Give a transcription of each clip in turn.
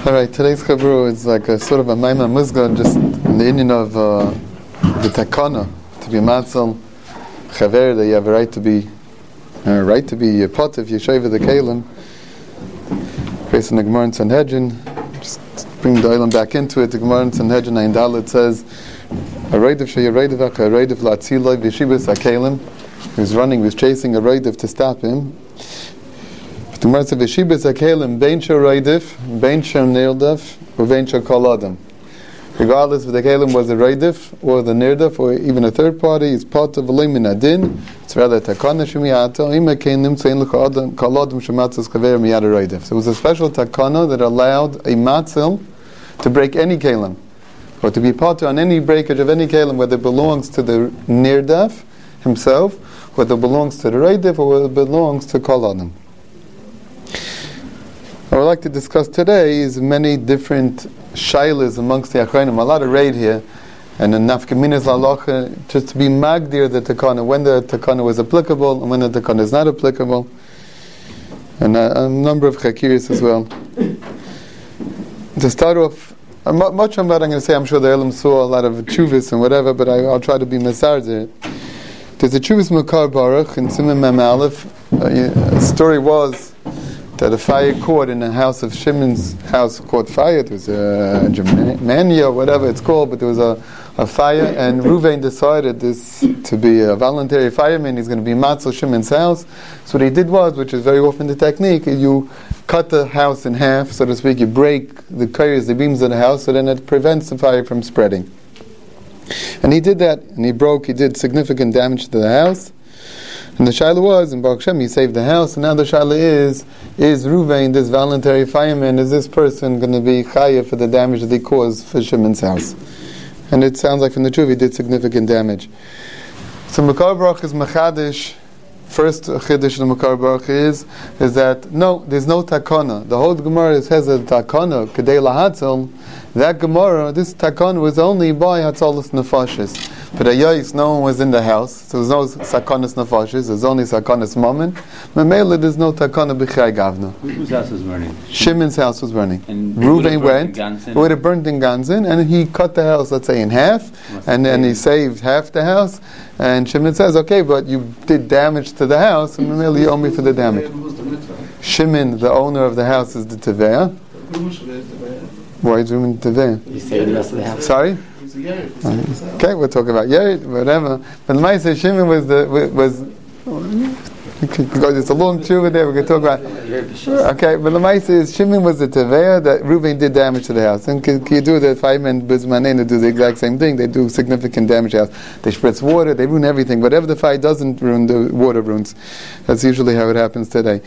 Alright, today's Chabru is like a sort of a Maimah Muzgan, just in the Indian of the Takana, to be Matzal, Chaver, that you have a right to be a pot if you shave the Kalim, based on the Gemara in Sanhedrin. Just bring the Olam back into it. The Gemara in Sanhedrin 9 Dalet says, a Reidav Shaya Reidavach, a Reidav Latziloi, Vishibas HaKalim. He was running, he was chasing a Reidav to stop him. The Gemara says, Vishibas HaKalim, Bein Shah Reidav, Bein Shah Nirdav, or Bein Shah Kol Adam. Regardless if the Kalim was a Reidav, or the Nirdav, or even a third party, is part of Elim Min Adin. It's rather Takana Shemiata, Ima Kainim, Tzein L'Kol Adam Shematzas Chaver Miyad Reidav. So it was a special Takana that allowed a Matzil to break any Kalim, or to be part on any breakage of any Kalim, whether it belongs to the Nirdav himself, whether it belongs to the Reidav, or whether it belongs to Kol Adam. What I'd like to discuss today is many different shaylas amongst the Achrayim. A lot of raid here, and the nafkaminas la'alocha, just to be magdir the takana, when the takana was applicable and when the takana is not applicable, and a number of chakiris as well. To start off, much of what I'm going to say, I'm sure the Elam saw a lot of chuvas and whatever, but I'll try to be mesarzer. There's a chuvas Makar Baruch in Siman Mem Aleph. The story was that a fire caught in the house of Shimon's house, caught fire. There was a Germania, whatever it's called, but there was a fire, and Ruvain decided this to be a voluntary fireman. He's going to be Matzal Shimon's house. So what he did was, which is very often the technique, you cut the house in half, so to speak. You break the kayers, the beams of the house, so then it prevents the fire from spreading. And he did that, and he did significant damage to the house. And the shaila was, in Baruch Shem, he saved the house, and now the shaila is Ruvain, this voluntary fireman, is this person going to be chaya for the damage that he caused for Shimon's house? And it sounds like from the truth he did significant damage. So Makar Baruch is Machadish. First chiddush of the Makar Baruch is that no, there's no takana. The whole Gemara says a takana, kedei lahatzal. That Gemara, this takana was only by Hatzalas Nefashis. But Ayais, no one was in the house, so there's no Sakanas Nefashis, there's only Sakanas Mammon. Mamela, there's no Takana B'chai Gavna. Whose house was burning? Shimon's house was burning. And Ruvain went, it would have burnt in Ganzin, and he cut the house, let's say, in half, and then he saved half the house. And Shimon says, okay, but you did damage to the house, and Mamela, you owe me for the damage. Shimon, the owner of the house, is the Teveah. Why is Ruvain Teveah? He saved the rest of the house. Sorry? Okay, we'll talk about Yerid, whatever. But the Ma'aseh Shimon was it's a long tshuva there. We can talk about. Okay, but the Ma'aseh is Shimon was the Teveah that Ruvain did damage to the house. And can you do the firemen Bizmanin do the exact same thing? They do significant damage to the house. They spritz water. They ruin everything. Whatever the fire doesn't ruin, the water ruins. That's usually how it happens today.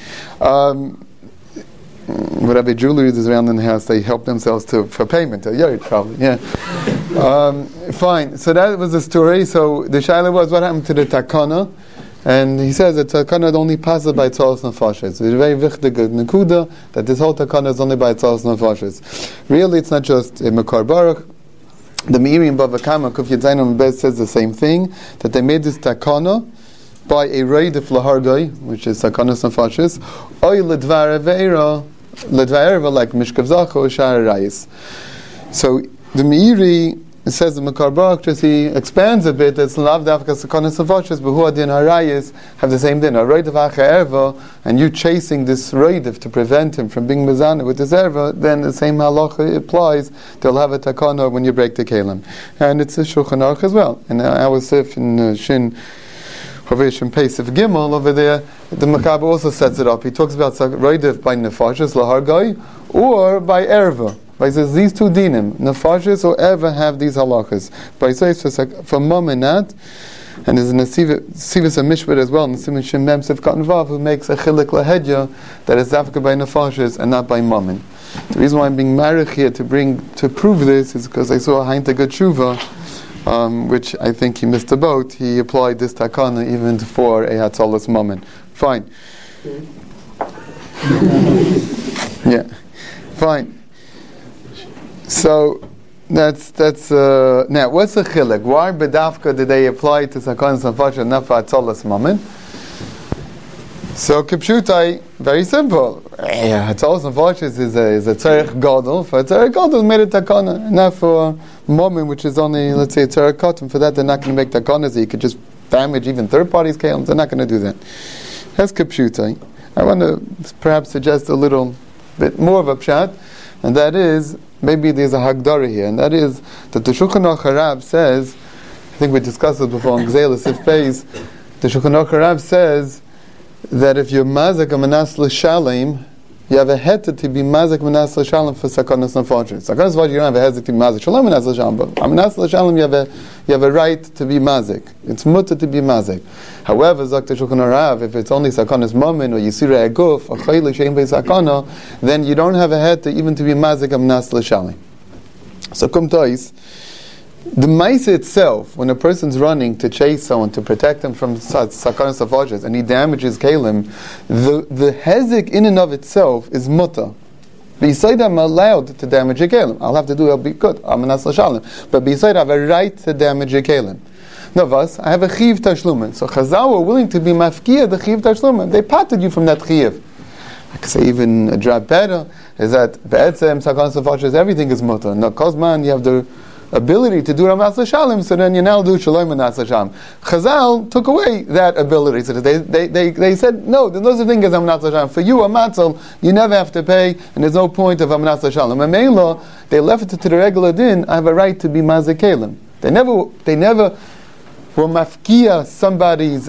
Whatever jewelry is around in the house, they help themselves for payment. Yeah, probably. Yeah. Fine. So that was the story. So the shaila was, what happened to the takana? And he says that takana only passes by tzalos nefashis. It's very wichtig nekuda that this whole takana is only by tzalos nefashis. Really, it's not just a Makar Baruch. The Meiri in Bava Kama Kuf Yud Zayin Bez says the same thing, that they made this takana by a Reidav Lahargai, which is Sakanas Nefashis, Oy Ledvar Aveira, like Mishkav Zacha or Shar Rayis. So the Meiri, it says the Makar Baruch, just he expands a bit, it's Lav Davka Sakanas Nefashis, but Hu Adin Harayis have the same din. A Reidav Acha Erva, and you chasing this Reidav to prevent him from being Mizana with this Erva, then the same halacha applies. They'll have a takana when you break the Kalim. And it's a Shulchan Aruch as well. And our Sif in Shin Chavishim Pesach Gimel over there, the Makar also sets it up. He talks about Reidav by Nefashis, Lahargai, or by Erva. But he says these two dinim, Nefashis or Erva, have these halachas. But he says for Mom and Nat, and there's an Sivas Mishpat as well, in Siman Shem Mem Sif Katan Vav, who makes a chilik lahedya that is Zafka by Nefashis and not by Mammon. The reason why I'm being married here to prove this is because I saw Hainta Gatshuva, which I think he missed the boat. He applied this takana even for a hatzalas moment. Fine. Yeah. Fine. So that's now what's the chilek? Why bedavka did they apply to sakanas nefashis not for hatzalas moment? So Kipshutai, very simple. Hatzalos Nefashos is a tzarech gadol. For a tzarech gadol, made a takana. Not for a moment, which is only, let's say, a tzarech cotton. For that, they're not going to make takanas. You could just damage even third parties' kelim. They're not going to do that. That's Kipshutai. I want to perhaps suggest a little bit more of a pshat, and that is, maybe there's a hagdara here, and that is that the Shulchan Aruch Harav says, I think we discussed it before on Gzeil Sif Beis, the Shulchan Aruch Harav says that if you're mazak a manas l'shalim, you have a heter to be mazak manas l'shalim for sakanas nefashos. Sakanas nefashos, you don't have a heter to be mazak shalom manas l'shalim, but manas l'shalim you have a right to be mazak. It's mutter to be mazak. However, Zok the Shulchan Aruch, if it's only sakanas momin or yisira aguf or chayli shein beisakana, then you don't have a heter even to be mazak a manas l'shalim. So kum tois. The maisa itself, when a person's running to chase someone, to protect him from sakanas nefashos, and he damages kalim, the hezek in and of itself is mutter. Beside I'm allowed to damage a kalim. I'll have to do it, I'll be good. I'm manas l'shalim. But beside I have a right to damage a kalim. Navas, I have a chiv tashlumen. So Chazal were willing to be mafkia the chiv tashlumen. They parted you from that chiv. I could say even a drop better is that be'etzem sakanas nefashos, everything is mutter. No, kozman, you have the ability to do Ramas L'Shalim, so then you now do Shalom Manas L'Shalim. Chazal took away that ability. So they said, no, there's no such thing as Amanas L'Shalim. For you, a matzal, you never have to pay, and there's no point of Amanas L'Shalim. And Meila, they left it to the regular din, I have a right to be Mazakalim. They never were mafkia somebody's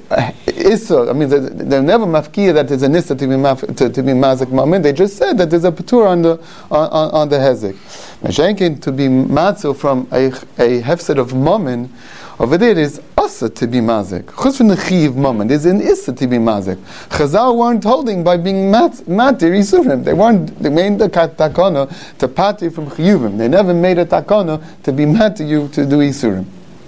issa. I mean, they're never mafkia that there's an issa to be mazik mamin. They just said that there's a patur on the hezek. Mashenkin to be matzo from a hefset of mamin, over there is asa to be mazik. Chus from the chiv mamin, there's an issa to be mazik. Chazal weren't holding by being matir yisurim. They made the takana to pati from chiyuvim. They never made a takana to be matir you to do yisurim.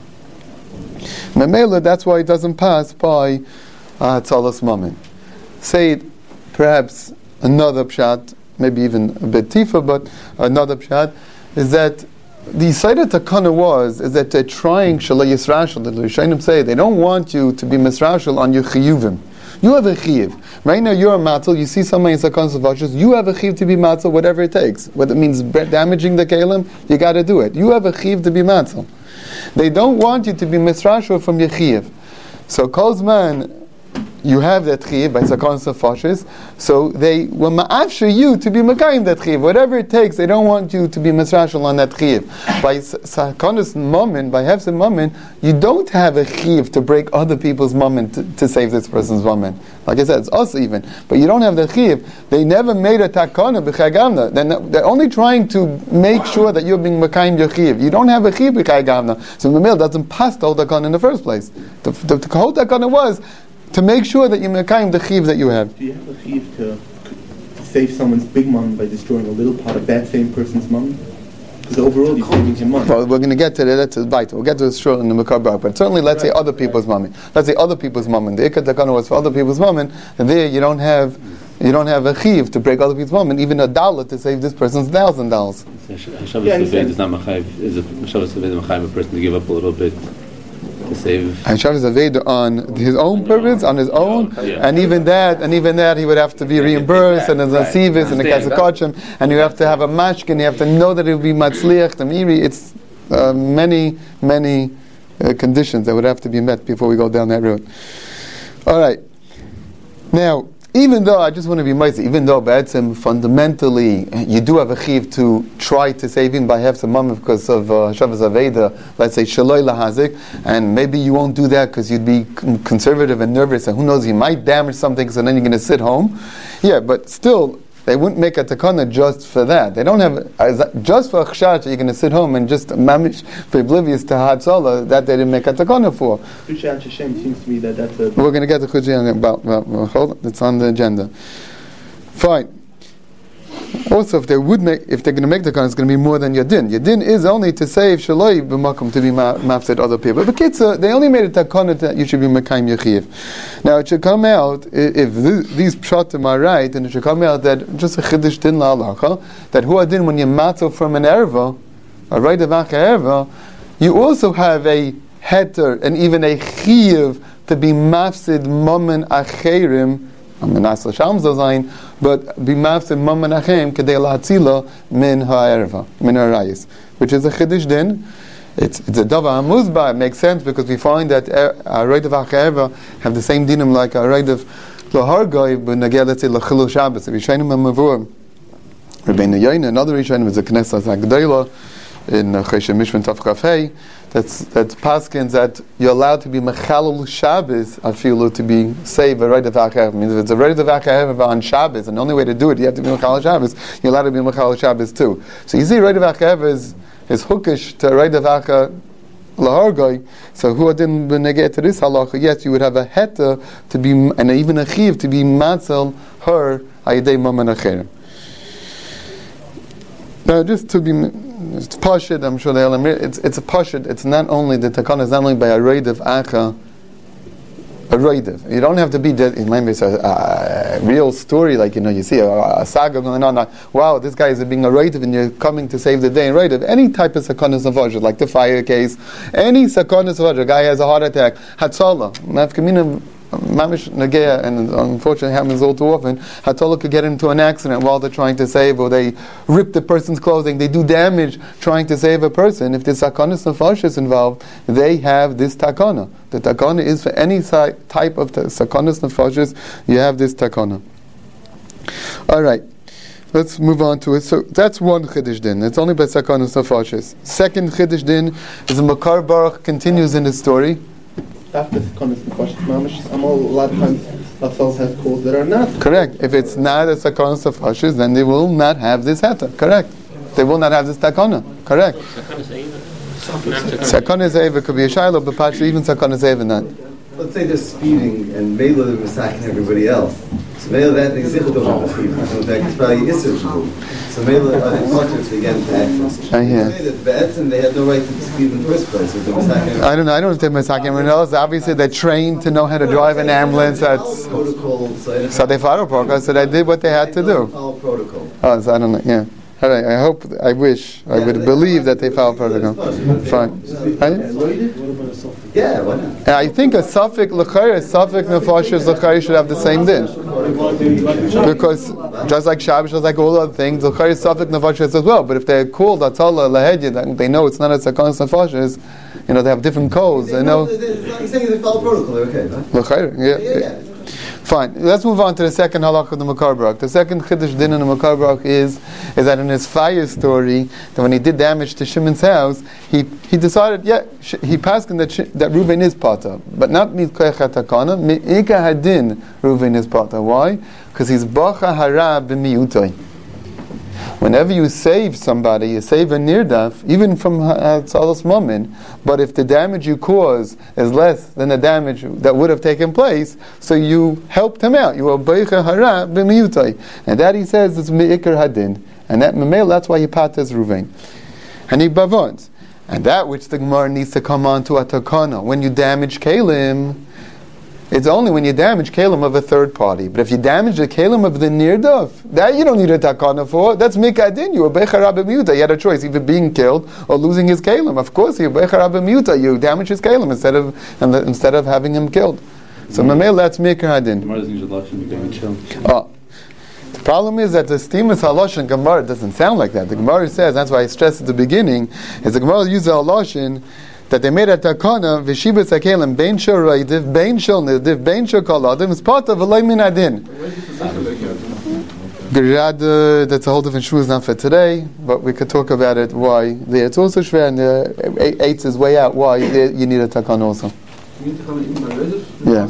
Memela, that's why it doesn't pass by Tzalas Mamin. Say it, perhaps another pshat, maybe even a bit tifa, but another pshat, is that the Seder Takana is that they're trying Shalai Yisrashal, the Rishonim say, they don't want you to be Misrashal on your chiyuvim. You have a chiv. Right now you're a matzal, you see somebody in Sakanas Nefashos, you have a chiv to be matzal, whatever it takes. Whether it means damaging the kelim, you got to do it. You have a chiv to be matzal. They don't want you to be misrashal from your chiyuv. So Kozman, you have that chiyuv by Sakanas Nefashos, so they will ma'afsher you to be makayim that chiyuv. Whatever it takes, they don't want you to be misrashal on that chiyuv. By Sakanas Mamin, by Hefset Mamin, you don't have a chiyuv to break other people's mamin to save this person's mamin. Like I said, it's us even. But you don't have the chiyuv. They never made a takana b'chai. They're only trying to make sure that you're being makayim your chiyuv. You don't have a chiyuv b'chai gavna. So the mail doesn't pass the whole takana in the first place. The whole takana was to make sure that you makayim the chiyuv that you have. Do you have a chiyuv to save someone's big mom by destroying a little part of that same person's mom? Because overall you're saving him money. Well, we're going to get to that. We'll get to the shul in the Mekar, but certainly let's say other people's money. Let's say other people's money. The Ikat Takana was for other people's money, and there you don't have a chiv to break other people's money, even a dollar to save this person's $1,000. Hashavas Aved is not machayev. Is Hashavas Aved machayev a person to give up a little bit to save? Hashavas Aved on his own purpose, on his own, and even that he would have to be reimbursed, and there's a sivis and a kasakachim, and you have to have a mashkin. You have to know that it will be matzliach, the miri. It's many conditions that would have to be met before we go down that road. All right, now. Even though, I just want to be mighty, even though Ba'etzim fundamentally you do have a chiv to try to save him by hefset mamin because of Hashavas Aveda, let's say Shaloi Lahazik, and maybe you won't do that because you'd be conservative and nervous, and who knows, he might damage something, so then you're going to sit home. Yeah, but still, they wouldn't make a takana just for that. They don't have, just for a chshat, you're going to sit home and just mamish, be oblivious to Hatzalah, that they didn't make a takana for. Chushat Hashem seems to me that's a... We're going to get to Chushat about hold on, it's on the agenda. Fine. Also, if they're going to make the takana, it's going to be more than your din. Your din is only to save shaloi b'makom to be mafsed other people. But kitzah, they only made a takana that you should be mekayim yechiv. Now it should come out, if these pshatim are right, then it should come out that just a chiddush din la'alacha, that hu adin when you matzo from an erva, a right of erva, you also have a heter and even a chiv to be mafsid mamen acherim Menas l'shalom zayin, but b'mafsim mam menachem kedei la'atzila min ha'erva, min ha'rayis, which is a chiddush din. It's a davar hamuzba. It makes sense because we find that Arayd of Ha'erva have the same dinim like Arayd of Lahargoy, but nagel let's say l'chilul Shabbos. Rishonim Mavur, Rabbeinu Yoina, another Rishonim is a Knesset Hagdola in Choshen Mishpan Tav Chaf Hey. That's paskins that you're allowed to be mechalul Shabbos afilu to be saved Arayd of Ha'erva. Means if it's a Arayd of Ha'erva on Shabbos, and the only way to do it, you have to be mechalul Shabbos. You're allowed to be mechalul Shabbos too. So you see, Arayd of Ha'erva is hookish to Arayd of Ha'erva lahargoy. So who didn't benegate to this halacha? Yes, you would have a heta to be, and even a chiv to be matzel her ayidei maman acherim. Now, just to be it's pashid, I'm sure they'll admit it's a pashid. It's not only the takana is not only by Arayd of Acha. You don't have to be dead. It might be a real story, like you see a saga going on. Wow, this guy is being a Ra'iv and you're coming to save the day in Ra'iv. Any type of sakonis of vajra, like the fire case, any sakonis of vajra, a guy has a heart attack, Hatzalah, Nafkamina, Mamish Nagea, and unfortunately happens all too often, Hatzalah could get into an accident while they're trying to save, or they rip the person's clothing, they do damage trying to save a person. If there's sakonis of vajra is involved, they have this takana. The takana is for any type of sakonis nefashis, you have this takana. Alright, let's move on to it. So that's one chiddush din. It's only by sakonis nefashis. Second chiddush din is the Makar Baruch continues in the story. After sakonis nefashis, mamish, a lot of times Hatzal have calls that are not. Correct. If it's not a sakonis nefashis, then they will not have this heta. Correct. They will not have this takana. Correct. Sakonis Eva could be a shiloh, but partially even sakonis Eva not. Let's say they're speeding and Mela they're attacking everybody else. So Mela that they don't have a speed. In fact, it's probably Isser. So Mela are instructed to get into access. I hear. They say that bets and they had no right to speed in the first place. So I don't know. I don't think attacking everyone else. Obviously, they're trained to know how to drive an ambulance. That's so they follow protocol. So they did what they had to do. Follow protocol. Oh, so I don't know. Yeah. All right. I would believe that they follow protocol. Fine. Yeah, why not? I think a suffix nefashis l'chayr should have the same din, because just like Shabbos, just like all other things, l'chayr suffix nefashis as well. But if they're called atala lahedya, they know it's not a sakonis nefashis. They have different codes. They know. You're saying they follow protocol, they're okay, right? L'chayr, yeah. Fine. Let's move on to the second halakha of the Makar Baruch. The second chiddush din in the Makar Baruch is that in his fire story, that when he did damage to Shimon's house, he decided, he passed that Reuven is pata, but not mitkoyach hatakana, mi'ika hadin Reuven is pata. Why? Because he's bacha hara b'miyutay. Whenever you save somebody, you save a nirdaf, even from Hatzalas Momin, but if the damage you cause is less than the damage that would have taken place, so you helped him out. You are beicha hara b'miyutai. And that he says is me'ikar hadin. And that memel, that's why he patas Ruvain. And he bavons. And that which the Gemara needs to come on to a takana. When you damage Kalim, it's only when you damage Kalim of a third party. But if you damage the Kalim of the Nirdaf, that you don't need a takana for. That's mikadin. You are bechara b'miuta. You had a choice, either being killed or losing his Kalim. Of course, you bechara b'miuta. You damage his Kalim instead of having him killed. So mamel, that's mikadin. The problem is that the stimus haloshin Gemara doesn't sound like that. The Gemara says, that's why I stressed at the beginning, is the Gemara uses haloshin that they made a takana v'shibas hakelim bein shel reidiv, bein shel nirdiv, bein shel kol adam is part of v'lay min adin. That's a whole different shul, is not for today, but we could talk about it. Why? It's also shver, and the eights is way out. Why you need a takana also? Yeah.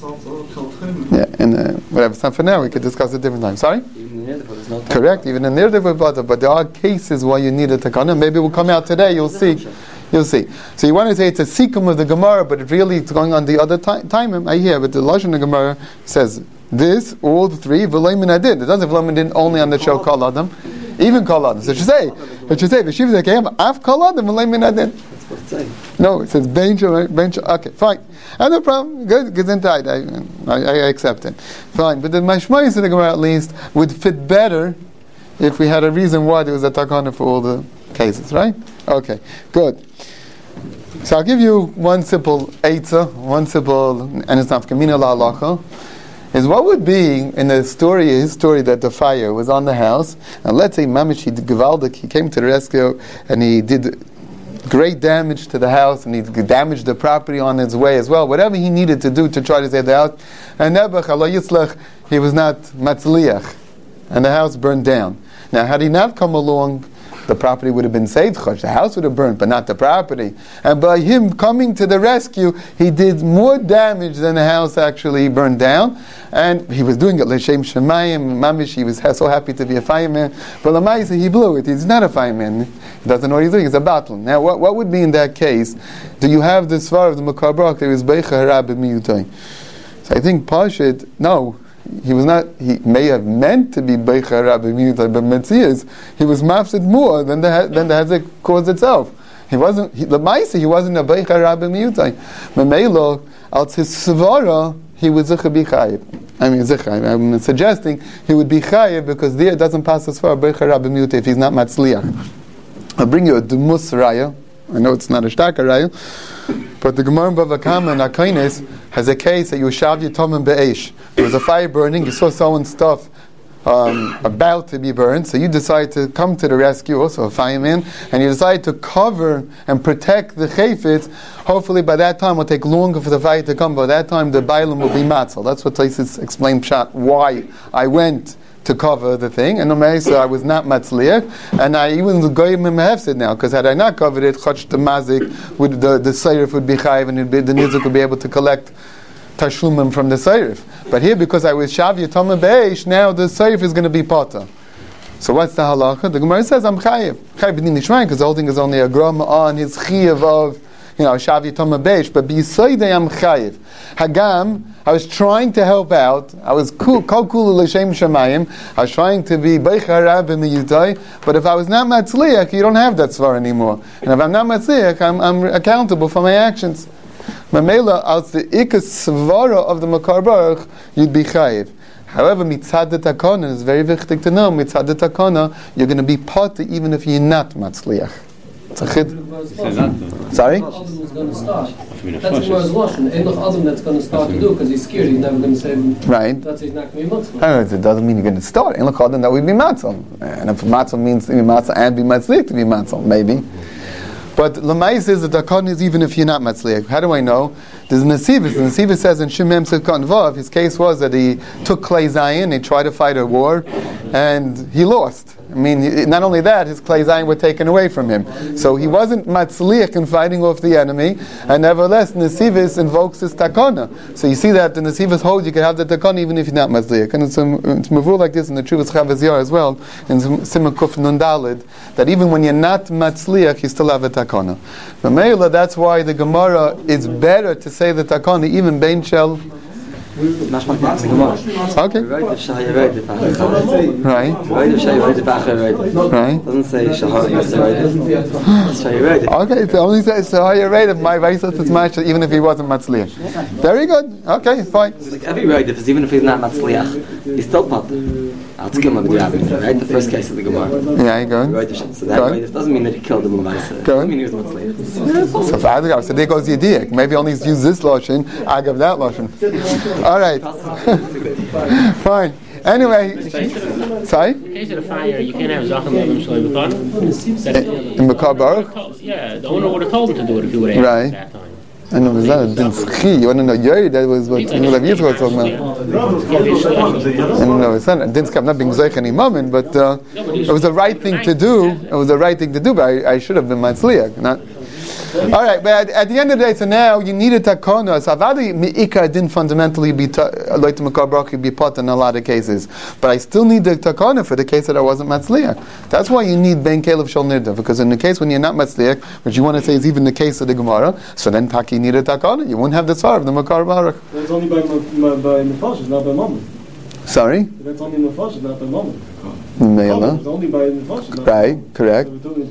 And whatever. It's not for now. We could discuss it different time. Sorry. Correct. Even in nirdiv with butter, but there are cases why you need a takana. Maybe we'll come out today. You'll see. You'll see. So you want to say it's a sikkum of the Gemara, but it really it's going on the other time. I hear, but the Lashon of the Gemara says this, all the three, v'lay min adin. It doesn't say v'lay min adin only on the show kol adam, even kol adam. So it should say, v'shiv zekayim, af kol adam, v'lay min adin. No, it says bein shel. Okay, fine. No problem. Good, gesundheit. I accept it. Fine. But the mashmayis of the Gemara at least would fit better if we had a reason why there was a takana for all the cases, right? Okay, good. So I'll give you one simple eitzah, and it's nafkamina la'alacha, is what would be in his story that the fire was on the house, and let's say Mamish Gevaldik, he came to the rescue and he did great damage to the house and he damaged the property on his way as well, whatever he needed to do to try to save the house, and Nebuch, Allah Yitzlach, he was not Matzliach, and the house burned down. Now, had he not come along, the property would have been saved. The house would have burned, but not the property. And by him coming to the rescue, he did more damage than the house actually burned down. And he was doing it l'shem shemayim. Mamish, he was so happy to be a fireman. But l'maisa, he blew it. He's not a fireman. He doesn't know what he's doing. He's a battler. Now, what would be in that case? Do you have the svar of the Makar Baruch? There is beicha hara b'miyutay. So I think Pashit, no. He was not. He may have meant to be beicha rabbi miyutai, but Metzias, he was mafsid more than the hazek cause itself. He wasn't. The ma'isa, he wasn't a beicha rabbi miyutai. Memelo als his svara, he was zicha bichayev. I mean zicha. I'm suggesting he would be chayev because there it doesn't pass as far beicha rabbi miyutai if he's not matzliach. I'll bring you a demus raya. I know it's not a starka raya, but the Gemara in Bava Kama and Akainis has a case that you shav yitomim be'esh. There was a fire burning, you saw someone's stuff about to be burned, so you decide to come to the rescue, also a fireman, and you decide to cover and protect the chayfetz. Hopefully by that time it will take longer for the fire to come, by that time the bailam will be matzal. That's what Taisis explained pshat, why I went to cover the thing, and so I was not matzliach, and I even goyim him hefsid now, because had I not covered it, chach the mazik, would the seirif would be chayiv, and the nizik would be able to collect tashlumim from the seirif. But here, because I was shav yitoma beish, now the seirif is going to be potter. So what's the halacha? The Gemara says I'm chayiv b'din nishmayin, because the whole thing is only a gram on his chiyav of shav yitoma beish, but b'yisoidei I'm chayiv. Hagam, I was trying to help out. I was kol kulu l'shem shemayim. I was trying to be beicha hara b'miyutai. But if I was not matzliach, you don't have that svar anymore. And if I'm not matzliach, I'm accountable for my actions. Mamela, out the ikas svara of the Makar Baruch, you'd be chayiv. However, mitzad the takana is very wichtig to know. Mitzad the takana, you're going to be potter even if you're not matzliach. Sorry? That's Gemara's lashon. Ain't no Adam that's going to start to do because he's scared he's never going to save him. Right. That's he's not going to be matzah. It doesn't mean you're going to start. Ain't no Adam that would be matzah. And if matzah means to be matzah and be matzliach to be matzah, maybe. But Lamais is that the takana is even if you're not matzliach. How do I know? There's Nesivis. The Nesivis says in Shimem Sivkot Vav, his case was that he took Klei Zayin, he tried to fight a war, and he lost. I mean, not only that, his Klei Zayin were taken away from him. So he wasn't matzliach in fighting off the enemy, and nevertheless, Nesivis invokes his takana. So you see that the Nesivis holds you can have the takana even if you're not matzliach. And it's mavur like this in the Chuvas Chavaz Yar as well, in Simon Kuf Nun Daled, that even when you're not matzliach, you still have a takana. But Meila, that's why the Gemara is better to say the takana even bein shel. Okay. Right. Right. Doesn't say Shahar. Okay, it only says Shahar Raid. My vice is match even if he wasn't matzliach. Very good. Okay, fine. Like every raid, even if he's not matzliach, he's still pot. I'll take him up with the right? The first case of the Gemara. Yeah, you go. So that raid doesn't mean that he killed him. It doesn't mean he was matzliach. So there goes Yediak. Maybe only use this lotion. I give that lotion. All right. Fine. Anyway, sorry? In the case of the fire, you can't have Zachem Levim Shalei B'Kar. In Makar Baruch? Yeah, the owner would have told him to do it if he would have asked at that time. I know, there's not a din schi. You want to know Yeri? That was what Lev Yitzchak was talking about. I don't know, it's not a din schi. I'm not being Zeich any moment, but it was the right thing to do. It was the right thing to do, but I should have been Matzliach, not... All right, but at the end of the day, so now you need a takana. So Avadi Mi'ikar didn't fundamentally be like the Makar Baruch be pot in a lot of cases, but I still need the takana for the case that I wasn't matzliach. That's why you need Ben Kelev Shal Nirda, because in the case when you're not matzliach, which you want to say is even the case of the Gemara, so then Taki need a takana. You wouldn't have the tzar of the Makar Baruch. That's only by Nefashis, not by Mammon. Sorry? That's only Nefashis, not by Mammon. Mela. It's only by Nefashis. Right, correct.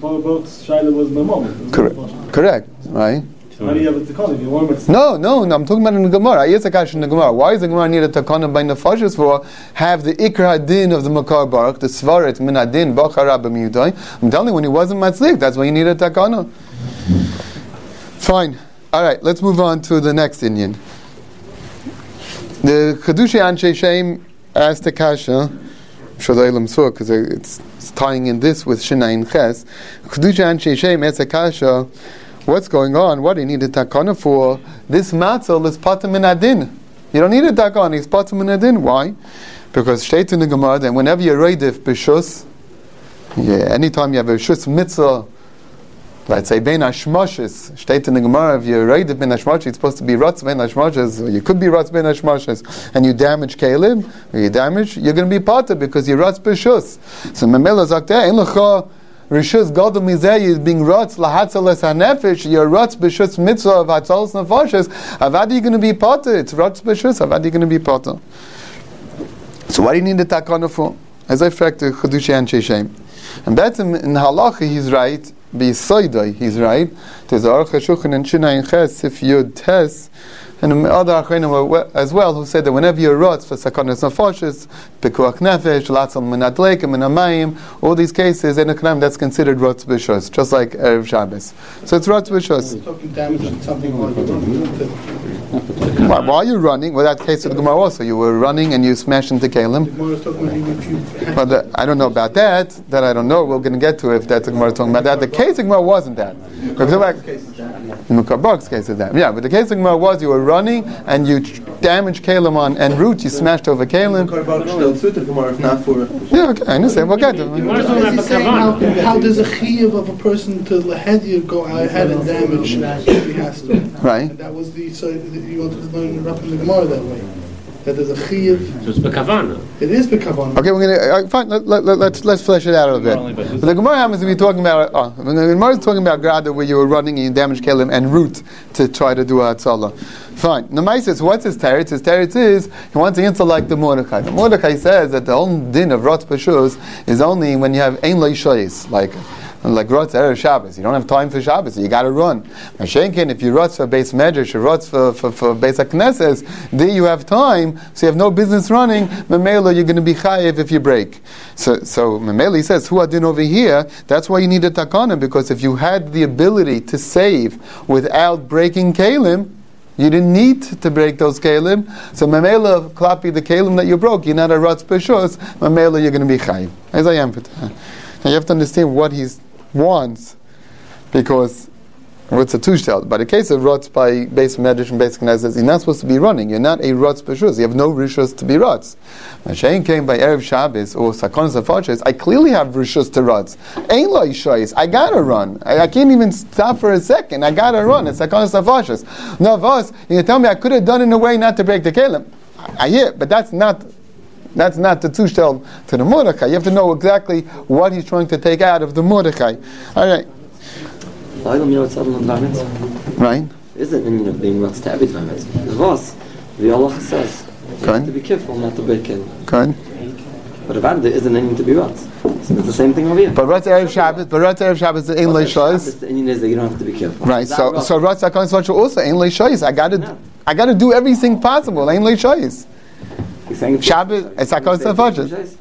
Correct, right? How do you have a takana if you want it? No, I'm talking about in the Gemara. Yes, a question in the Gemara. Why is the Gemara need a takana by nefashos for? Have the ikra hadin of the Makar Baruch, the svaret min hadin b'chara b'miyudai. I'm telling you, when he wasn't matzlik, that's why you need a takana. Fine. All right, let's move on to the next Indian. The Chedushi Anshe Shem asked the Kasha, because it's tying in this with Shinayin Ches. Chedushi Anshe Shem asked the Kasha, what's going on? What do you need a takana for? This matzah is patam in adin. You don't need a takana, it's patam in adin. Why? Because state in the Gemara that whenever you're reidif b'shus, anytime you have a shus mitzvah, let's say ben hashmoshes, state in the Gemara, if you're reidif ben hashmoshes, it's supposed to be ratz ben hashmoshes, or you could be ratz ben hashmoshes, and you damage kelim, or you damage, you're going to be patam because you're ratz b'shus. So Memela Zakta, ein lecha Rishus Gadol Mizeh is being Ratz Lahatzalas HaNefesh, you're Ratz B'Shus Mitzvah of Hatzalas Nefashis, Avad you going to be Potter, it's Ratz B'Shus, Avad you going to be Potter. So why do you need the Takana for? As I fact to Chedushi Anshe Shem. And that's in Halacha he's right, B'Yisoidai he's right, there's Aruch HaShulchan and Shinayin Ches, Sif Yud Tes, and other Achreinim as well, who said that whenever you're rotz for Sakanas Nefashis, Pekuach Nefesh, Latzal Minat Leikim, Minamayim, all these cases, in a Knam, that's considered rotz b'shus, just like Erev Shabbos. So it's rotz b'shus. Talking damage and something while you're running. While you're running, well, that case of the Gemara also, you were running and you smashed into Kalim. But I don't know about that. That I don't know. We're going to get to if that's the Gemara talking about that. The case of Gemara wasn't that. In Mukabak's case is that. Yeah, but the case of Gemara was you were running and you damaged Kalim on en route. You smashed over Kalim. Yeah, okay, I understand. We'll get to it. How does a chiyuv of a person to lehedia go ahead and damage if he has to? Right. And that was so you wanted to learn up in the Gemara that way. That there's a chiyuv. So it's bekavana. It is bekavana. Okay, we're going to fine. Let's flesh it out a little bit. But the Gemara happens to be talking about. The Gemara is talking about grada where you were running and you damaged kelim en route to try to do a hatzalah. Fine. Namai says, what's his teretz? His teretz is he wants to answer like the Mordechai. The Mordechai says that the whole din of rotz b'shus is only when you have ein leishayis, like Rotz Erev Shabbos. You don't have time for Shabbos, so you got to run. Mashenkin, if you Rotz for Beis Medrash, or Rotz for Beis HaKnesses, then you have time, so you have no business running, Memela, you're going to be chayev if you break. So Memela, he says, who adin over here, that's why you need a takana, because if you had the ability to save without breaking kalim, you didn't need to break those kalim. So Memela, klapi the kalim that you broke, you're not a Rotz B'Shus, Memela, you're going to be chayev. As I am. Now you have to understand what he's wants, because it's a two-shell. But in case of Rotz by Beis Medrash and Beis Knesset, you're not supposed to be running. You're not a Rotz b'shus. You have no rishus to be Rotz. Mashayin came by Erev Shabbos or Sakonas Nefashis. I clearly have rishus to Rotz. Ain't lo ishayis. I gotta run. I can't even stop for a second. I gotta run. It's Sakonas Nefashis. No, Vos, you tell me I could have done it in a way not to break the kelim. I hear, but that's not the two-shell to the Mordechai. You have to know exactly what he's trying to take out of the Mordechai. All right. Right. Is it meaning of being what's to every time? The boss, the Allah says, you have to be careful not to break in. Good. But about there isn't anything to be what's. So it's the same thing over here. But Rotz Erev Shabbos, the Ein Leishayis. The Indian is that you don't have to be careful. Right. So Rotz HaKohen Svachah also Ein Leishayis. I got to do everything possible. Ein Leishayis. Shabbos, it's HaKohen Svachah.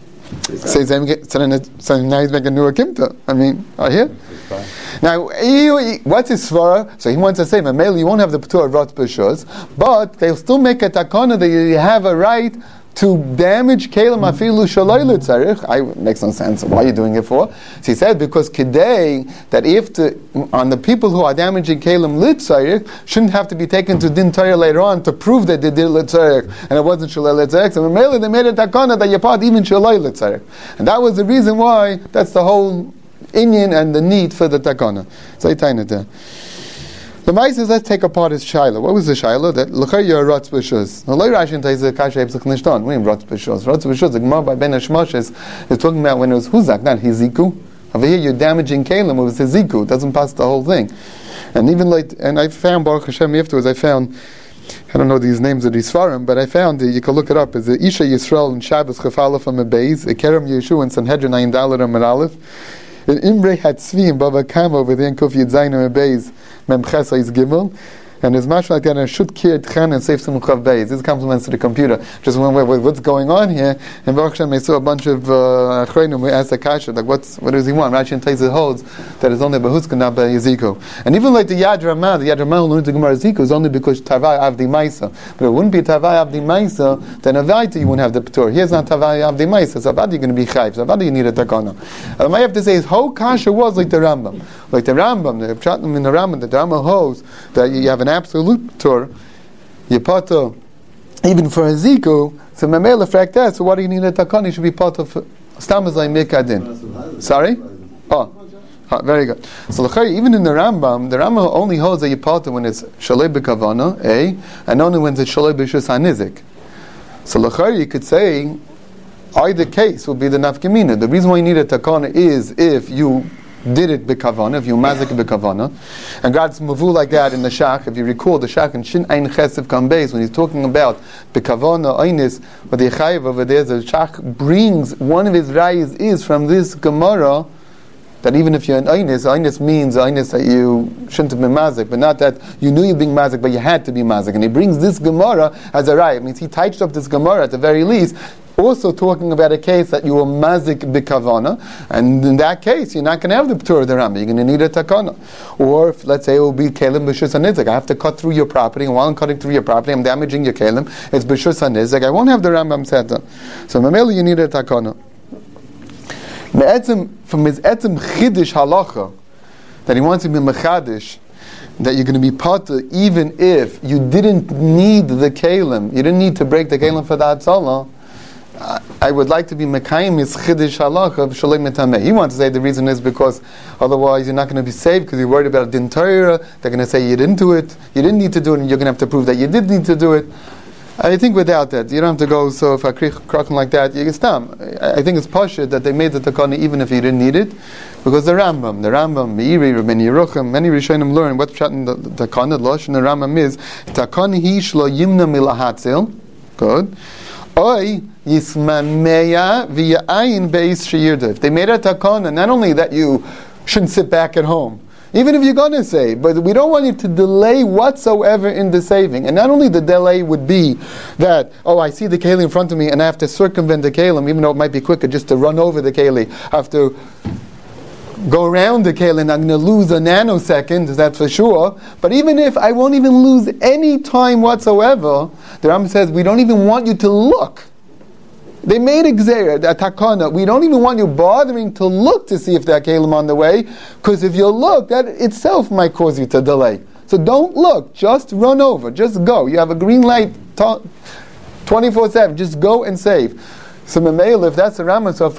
So now he's making a new akimta. I mean, I hear. Now, what's his svara? So he wants to say, Mamela, you won't have the P'tur of Rotz B'Shus, but they'll still make a takana that you have a right to damage kelim afilu shaloi l'tzarich. Makes no sense. Why are you doing it for? So he said, because kidei, that if on the people who are damaging kelim l'tzarich, shouldn't have to be taken to din Torah later on to prove that they did l'tzarich, and it wasn't shaloi l'tzarich. So Mamela, they made a takana that you part even shaloi l'tzarich. And that was the reason why, that's the whole inyan and the need for the takana. So the Mai says, let's take apart his shaila. What was the shaila? That l'chayr you're Rotz B'Shus. The Loi Rashi says the kasha ebzich nishton. We have Rotz B'Shus. Rotz B'Shus. The Gemara by Ben Hashmoshes is talking about when it was huzak, not hiziku. Over here you're damaging kalim. It was hiziku. It doesn't pass the whole thing. And even like, and I found Baruch Hashem afterwards. I don't know these names of these farim, but I found you can look it up. Is the Isha Yisrael and Shabbos Chafalef and Mebeis, a Kerem Yeshu and Sanhedrin Ayin Dalet and Meralef. And Imre had Tzvi and Bava Kam over there in Kuf Yedzayin and Mebeis. Memchesa is Gimel, And it's much like that, and should kill Tchen and save some Chav Beis. This compliments to the computer. Just what's going on here? And Baruch Hashem, I saw a bunch of Achreinim, we asked the Kasha, like, what does he want? Rashi and Taisa holds that it's only Behuska, not by Yeziko. And even like the Yad Ramah who learned the Gemara Yeziko is only because Tavai Avdi Maisa. But it wouldn't be Tavai Avdi Maisa, then Avaita you wouldn't have the P'tur. Here's not Tavai Avdi Maisa, so Avadi you're going to be Chayv, so Avadi you need a Takana. And I have to say, his whole Kasha was like the Rambam. Like the Rambam, the Pshatim in the Rambam, the Rambam holds that you have an absolute Torah, you pata, even for a ziku, so memela fract that, so what do you need a takana? You should be part of stamazai mikadin. Sorry? Oh, very good. So even in the Rambam only holds that you pata when it's shalei b'kavana, and only when it's shalei b'shus hanizik. So you could say either case would be the nafkamina. The reason why you need a takana is if you did it b'kavana, if you mazik b'kavana, and God's mavu like that in the Shach. If you recall the Shach in Shin Ein Chesef Kambeis, when he's talking about b'kavana Einis, but the Chayiv over there, the Shach brings one of his rayas is from this Gemara that even if you're an Einis means Einis that you shouldn't have been mazik, but not that you knew you were being mazik, but you had to be mazik. And he brings this Gemara as a raya. It means he touched up this Gemara at the very least, also talking about a case that you were mazik b'kavana, and in that case you're not going to have the p'tur of the Rambam, you're going to need a takana. Or if, let's say it will be kelim b'shus hanizik, I have to cut through your property, and while I'm cutting through your property I'm damaging your kelim, it's b'shus hanizik, I won't have the Rambam seta. So mamela you need a takana. From his etzem chidish halacha, that he wants to be mechadish, that you're going to be potter even if you didn't need the kelim, you didn't need to break the kelim for the hatzalah. I would like to be Mekayim is Chidish Halacha of Shalem Metameh. He wants to say the reason is because otherwise you're not going to be saved because you're worried about Din Torah. They're going to say you didn't do it, you didn't need to do it, and you're going to have to prove that you did need to do it. I think without that, you don't have to go, so if I crock like that, you can stop. I think it's pashut that they made the takana even if you didn't need it, because the Rambam, Meiri, Rabbeinu Yerucham, many Rishonim learn what pshat in the takana, the Lashon the Rambam is, takana hi shlo yimna milahatzil, good, Oy yismameya v'ya'ayin beis sheyirda. If they made a takana, not only that you shouldn't sit back at home, even if you're going to save, but we don't want you to delay whatsoever in the saving. And not only the delay would be that, I see the keli in front of me and I have to circumvent the kelim, even though it might be quicker just to run over the keli. I have to go around the keli and I'm going to lose a nanosecond, that's for sure. But even if I won't even lose any time whatsoever, the Rambam says we don't even want you to look. They made a gzeira, a takana. We don't even want you bothering to look to see if there are kelim on the way, because if you look, that itself might cause you to delay. So don't look, just run over, just go. You have a green light 24/7, just go and save. So Memele, if that's the Rambam, so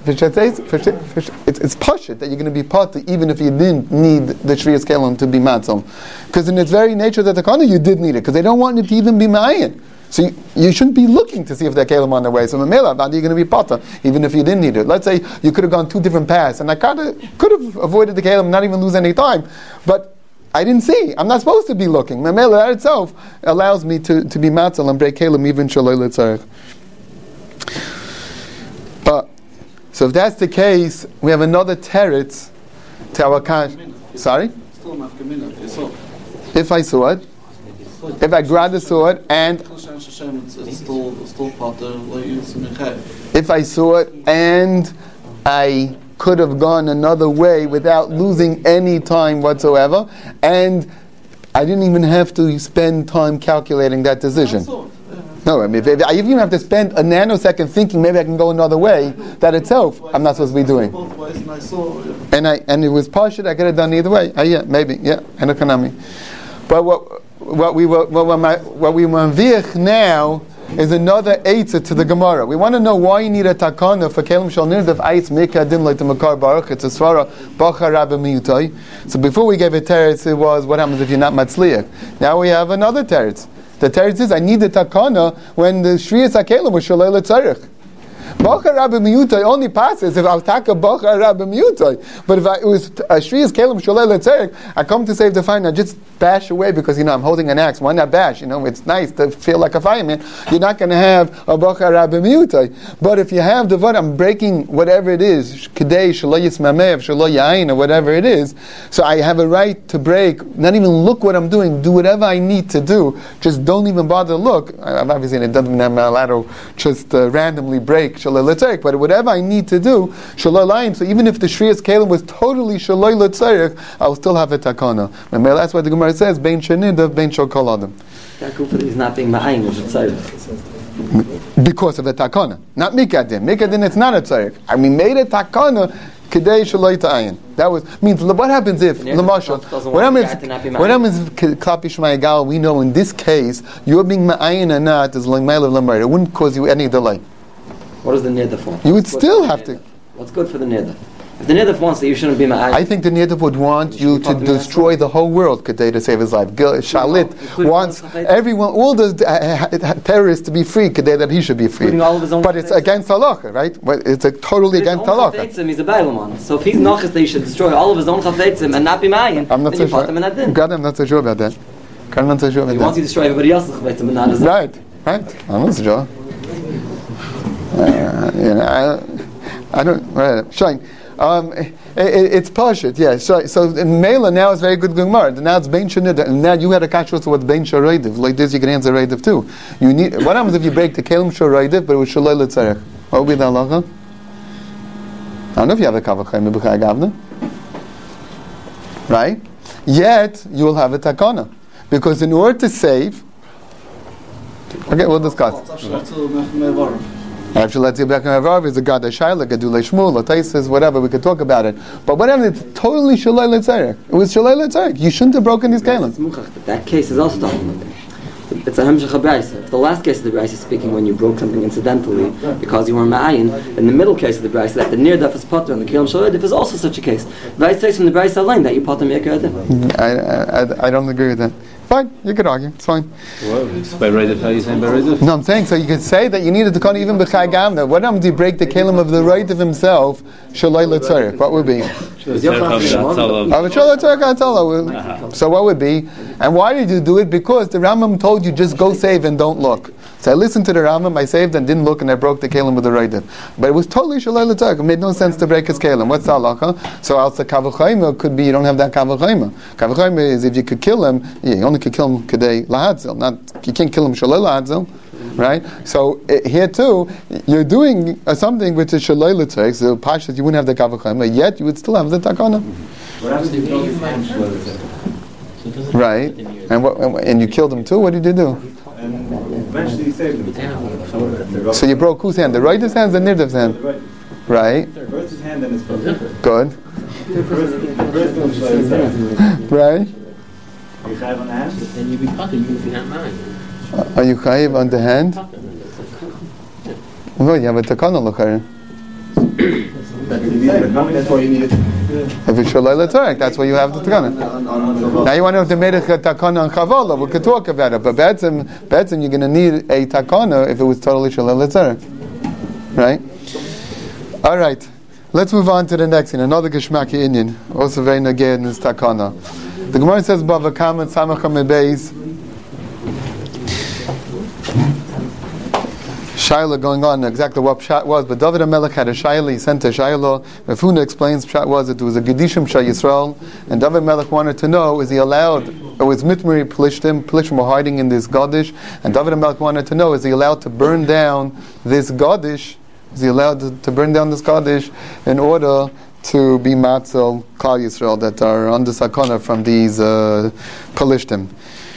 it's pashut that you're going to be part even if you didn't need the Shriyas Kelim to be matzom. Because in its very nature, that takana you did need it, because they don't want you to even be ma'ayin. So you shouldn't be looking to see if they're kelim on their way. So Mamela, you're going to be potter, even if you didn't need it. Let's say you could have gone two different paths, and I could have avoided the kelim, not even lose any time. But I didn't see. I'm not supposed to be looking. Mamela, that itself allows me to be matzal and break kelim even shaloi letzarech. But so if that's the case, we have another teretz to our Sorry? If I saw it. If I grab the sword and if I saw it and I could have gone another way without losing any time whatsoever, and I didn't even have to spend time calculating that decision. No, I mean, if I even have to spend a nanosecond thinking maybe I can go another way, that itself I'm not supposed to be doing. And it was partial, I could have done either way. Maybe, and economy. But what we manviach now is another eitzah to the Gemara. We want to know why you need a takana for kelim shal nirdav eitz mikadim like the makar baruch. It's a svara bacha rabba miyutai. So before we gave a teretz, it was what happens if you're not matzliach. Now we have another teretz. The teretz is I need the takana when the shriyas hakelim was shalei letzarich. Bocha Rabbi Miyutai only passes if I attack a Bocha Rabbi Miyutai. But if it was a Shri's Kalim Sholei L'Tzerik, I come to save the fire, I just bash away because, I'm holding an axe. Why not bash? It's nice to feel like a fireman. You're not going to have a Bocha Rabbi Miyutai. But if you have the Vod, I'm breaking whatever it is, Kedei, Shaloi Yismamev, Shaloi Yain, or whatever it is. So I have a right to break, not even look what I'm doing, do whatever I need to do. Just don't even bother look. Obviously, it doesn't mean I'm allowed to just randomly break Shaloi L'Tzerik, but whatever I need to do, Shaloi Yain. So even if the Shrias Kalim was totally Shaloi L'Tzerik, I'll still have a takana. And that's why the Gemara says, Bein Shenidav, Bein Shol Kol Adam. He's not being ma'ayin, it's a tzarek. Because of the takana, not mikadin. Mikadin, it's not a tzarek. Made a takana kedei shaloi ta'ayin. That means what happens if l'mashal? What happens klapi shmai gal? We know in this case you're being ma'ayin or not is l'mayla l'mayla. It wouldn't cause you any delay. What is the niddah for? You would still have to. What's good for the niddah? If the Nidaf wants that you shouldn't be ma'ayin. I think the Nidaf would want you to destroy the whole world Kedei to save his life. Shalit wants everyone, all the terrorists to be free Kedei that he should be free. But it's against halacha, right? It's totally against halacha. He's a bailaman. So if he's nachas that you should destroy all of his own chafetzim and not be ma'ayin, I'm not so sure. God, I'm not so sure about that. He wants you to destroy everybody else's chafetzim and not his own. Right. I'm not so sure. I don't. Right. Shine. It's pashut, yeah. So in Mela now is very good Gemara. Now it's Bein Shenida, and now you had a kashrus to what's Bein Shareidiv. Like this, you can answer Reidiv too. What happens if you break the Kelim Shareidiv, but it was Shalei L'Tzarech? What would be the halacha? I don't know if you have a kavachayim b'chai gavna, right? Yet you will have a takana, because in order to save, okay, we'll discuss. Actually, let's get back on Rav is a God Shaila, Gadulei Shmuel, Lataisis, whatever. We could talk about it, but whatever. It's totally Shalei L'Tzarek. It was Shalei L'Tzarek. You shouldn't have broken his kalim. But that case is also talking about it. It's a Hemshech HaBraisa. The last case of the Braisa is speaking when you broke something incidentally because you were ma'ayin. In the middle case of the Braisa, that the near daf is potter and the Kilam Shalei is also such a case. Braisa says from the Braisa alone that you potter Mekar Adim. I don't agree with that. Fine, you could argue. It's fine. Well, it's by Reidiv. How are you saying by Reidiv? No, I'm saying so. You could say that you needed to call even b'chai gamna. What do you break the kelim of the Reidiv himself? Shalei L'Tzarech. What would be? So what would be? And why did you do it? Because the Rambam told you just go save and don't look. So I listened to the Rambam, I saved and didn't look, and I broke the kelim with the Reidiv. But it was totally Shalei L'Tzarech. It made no sense to break his kelim. What's the halacha? So also kavachayma could be you don't have that kavachayma. Kavachayma is if you could kill him, you only could kill him kedei lahadzil. Not you can't kill him Shalei Lahadzil. Right? So here too, you're doing something which is Shalei L'Tzarech, so pashas you wouldn't have the kavachayma, yet you would still have the takana. Right? And you killed him too? What did you do? Eventually you saved him. So you broke whose hand? The Reitiv's hand or the Nidav's hand? Right. First his hand, then his foot. Good. Right. Are you chayiv on the hand? Then you be potter even if you're not mine. Are you chayiv on the hand? No, you have a takana l'chayim. That's why you need it. If it's Shalei L'Tzarech, that's why you have the takana. Now you want to know if they made a takana on Chavala, we could talk about it. But Betzim, you're going to need a takana if it was totally Shalei L'Tzarech. Right? All right. Let's move on to the next one. Another Geshmaki Indian. Also very nagir in this takana. The Gemara says, Bava Kamen Samacham Mebeis. Shaila going on, exactly what Pshat was, but David HaMelech had a Shaila, he sent a Shaila. Rav Huna explains Pshat was it was a Gedishim Shal Yisrael, and David HaMelech wanted to know, is he allowed, it was Mitmeri Plishtim were hiding in this Gadish, and David HaMelech wanted to know, is he allowed to burn down this Gadish, is he allowed to burn down this Gadish in order to be Matzel Klal Yisrael that are under Sakana from these Plishtim.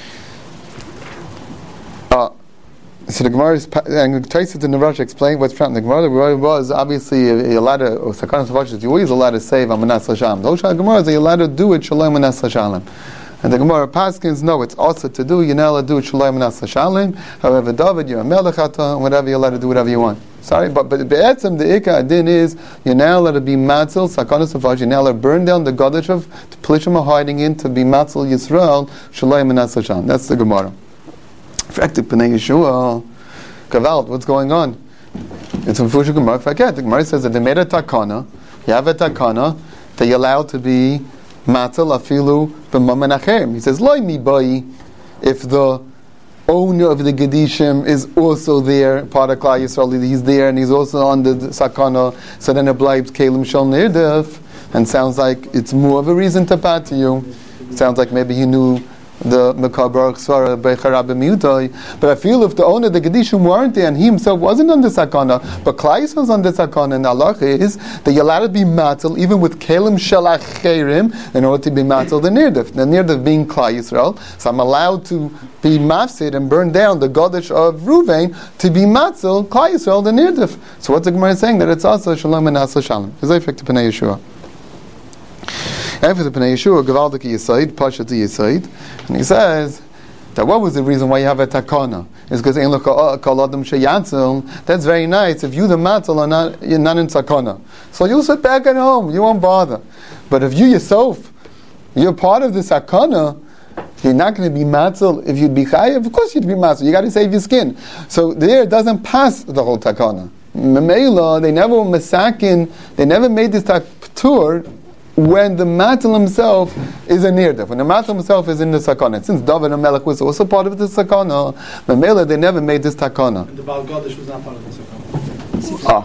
So the Gemara is, and Taisus in the Rosh explain what's from the Gemara. The Gemara was obviously a lot of Sakanas Vashis. You always allowed to save on Manas Lashalem. The Oshal Gemara is you're allowed to do it Shalom Manas Lashalem. And the Gemara Paskins, no, it's also to do. You're not allowed to do it Shalom Manas Lashalem. However, David, you're a Melechata, whatever, you're allowed to do whatever you want. Sorry, but Be'etzim, the Ikka Adin is you're now allowed to be Matzil Sakanas Vashis. You're now allowed to burn down the Gadish of the Plishim are hiding in to be Matzil Yisrael Shalom Manas Lashalem. That's the Gemara. Frektik B'nai Yeshua, Kavalt, what's going on? It's in Fusha Gemara. Forget the Gemara says that they made a takana. You have a takana that you're allowed to be matzal afilu b'mamen acherim. He says loy mi bai if the owner of the Gedishim is also there, part of Klal Yisrael, he's there and he's also on the sakana, so then it blibes Kalim Shal Nirdef, and sounds like it's more of a reason to pat to you. Sounds like maybe he knew the Mekar Baruch Svara Bechara B'miutai, but I feel if the owner of the Gedishim weren't there and he himself wasn't on the sakana, but Klal Yisrael was on the sakana, and Allah is that you're allowed to be matzal even with Kalim Shal Acherim in order to be matzal the Nirdef. The Nirdef being Klal Yisrael, so I'm allowed to be mafsid and burn down the Godesh of Ruvain to be matzal Klal Yisrael the Nirdef. So what's the Gemara saying? That it's also Shalom and Asa Shalom. Is that effect to Pnei Yeshua? After the Pnei Yeshua, Gavaldik Yisaid, Pashat Yisaid, and he says that what was the reason why you have a takana? It's because Ein Kol Adam Sheyatzil. That's very nice. If you the matzal are not, you're not in takana, so you'll sit back at home. You won't bother. But if you yourself, you're part of the takana, you're not going to be matzal. If you'd be chayav, of course you'd be matzal. You got to save your skin. So there it doesn't pass the whole takana. Memela, they never were masakin. They never made this tour. When the matzal himself is a nirdef, when the matzal himself is in the sakana, since David HaMelech was also part of the sakana, Memela, they never made this takana. The Baal Godesh was not part of the sakana.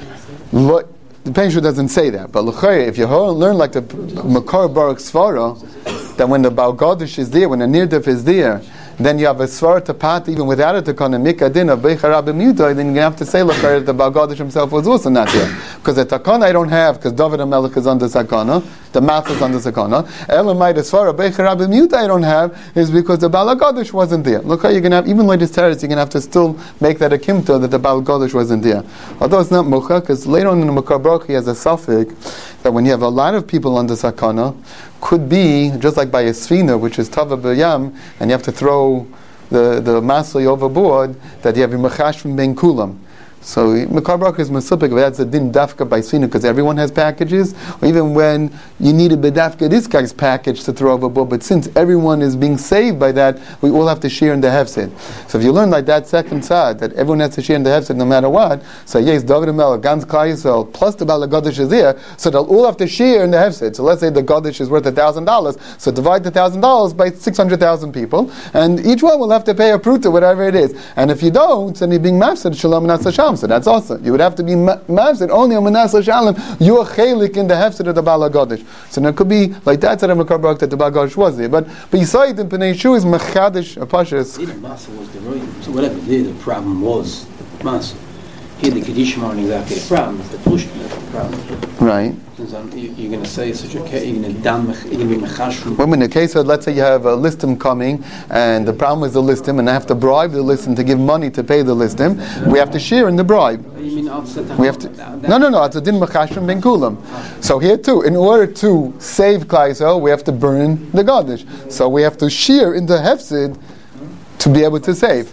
The Penshur doesn't say that, but if you learn like the Mekar Baruch Svara, that when the Baal Godesh is there, when the nirdef is there, then you have a svara to pat even without a takana mikadin of beichara b'miutai. Then you have to say that the Baal Godesh himself was also not there, because the takana I don't have because David HaMelech is under sakana, the matzah is under sakana. Elamai the svara beichara b'miutai I don't have is because the Baal Godesh wasn't there. Look how you're gonna have even like this terrace, you're gonna have to still make that a kimta that the Baal Godesh wasn't there. Although it's not mocha, because later on in the Mekar Baruch he has a suffix that when you have a lot of people under sakana, could be just like by a sfina, which is tava b'yam, and you have to throw the masli overboard, that you have a mechash from ben kulam. So Mekar Baruch is masupik, but that's a din dafka by sfina, because everyone has packages, or even when you need a bedafka this guy's package to throw overboard, but since everyone is being saved by that, we all have to share in the hefsid. So if you learn like that second side, that everyone has to share in the hefsid no matter what, so yes, David HaMelech, Gans Klal Yisrael, plus the Baal Godesh is there, so they'll all have to share in the hefsid. So let's say the Godesh is worth $1,000, so divide the $1,000 by 600,000 people, and each one will have to pay a pruta, whatever it is. And if you don't, then you're being mafsid, Shalom and Asa Shalom. So that's awesome. You would have to be mafsid only on Manasseh Shalom. You're chelik in the hefsid of the Baal Godesh. So it could be like that side of Mekar Baruch that the Baal Godesh was there. But you saw it in Pnei Yeshua is mechadish a pashas. The Masa was the right. So whatever the problem was Masa. Here the Kedishim aren't exactly the problem. It's the Plushtim that's the problem. Right. You're going to say such a case. You're going to be mechash. When in the case of, let's say you have a listim coming, and the problem is the listim, and I have to bribe the listim to give money to pay the listim, we have to share in the bribe. You mean offset? We have to. No. It's a din mechashim ben kulam. So here too, in order to save Klal Yisrael, we have to burn the Godesh. So we have to share in the hefsid to be able to save.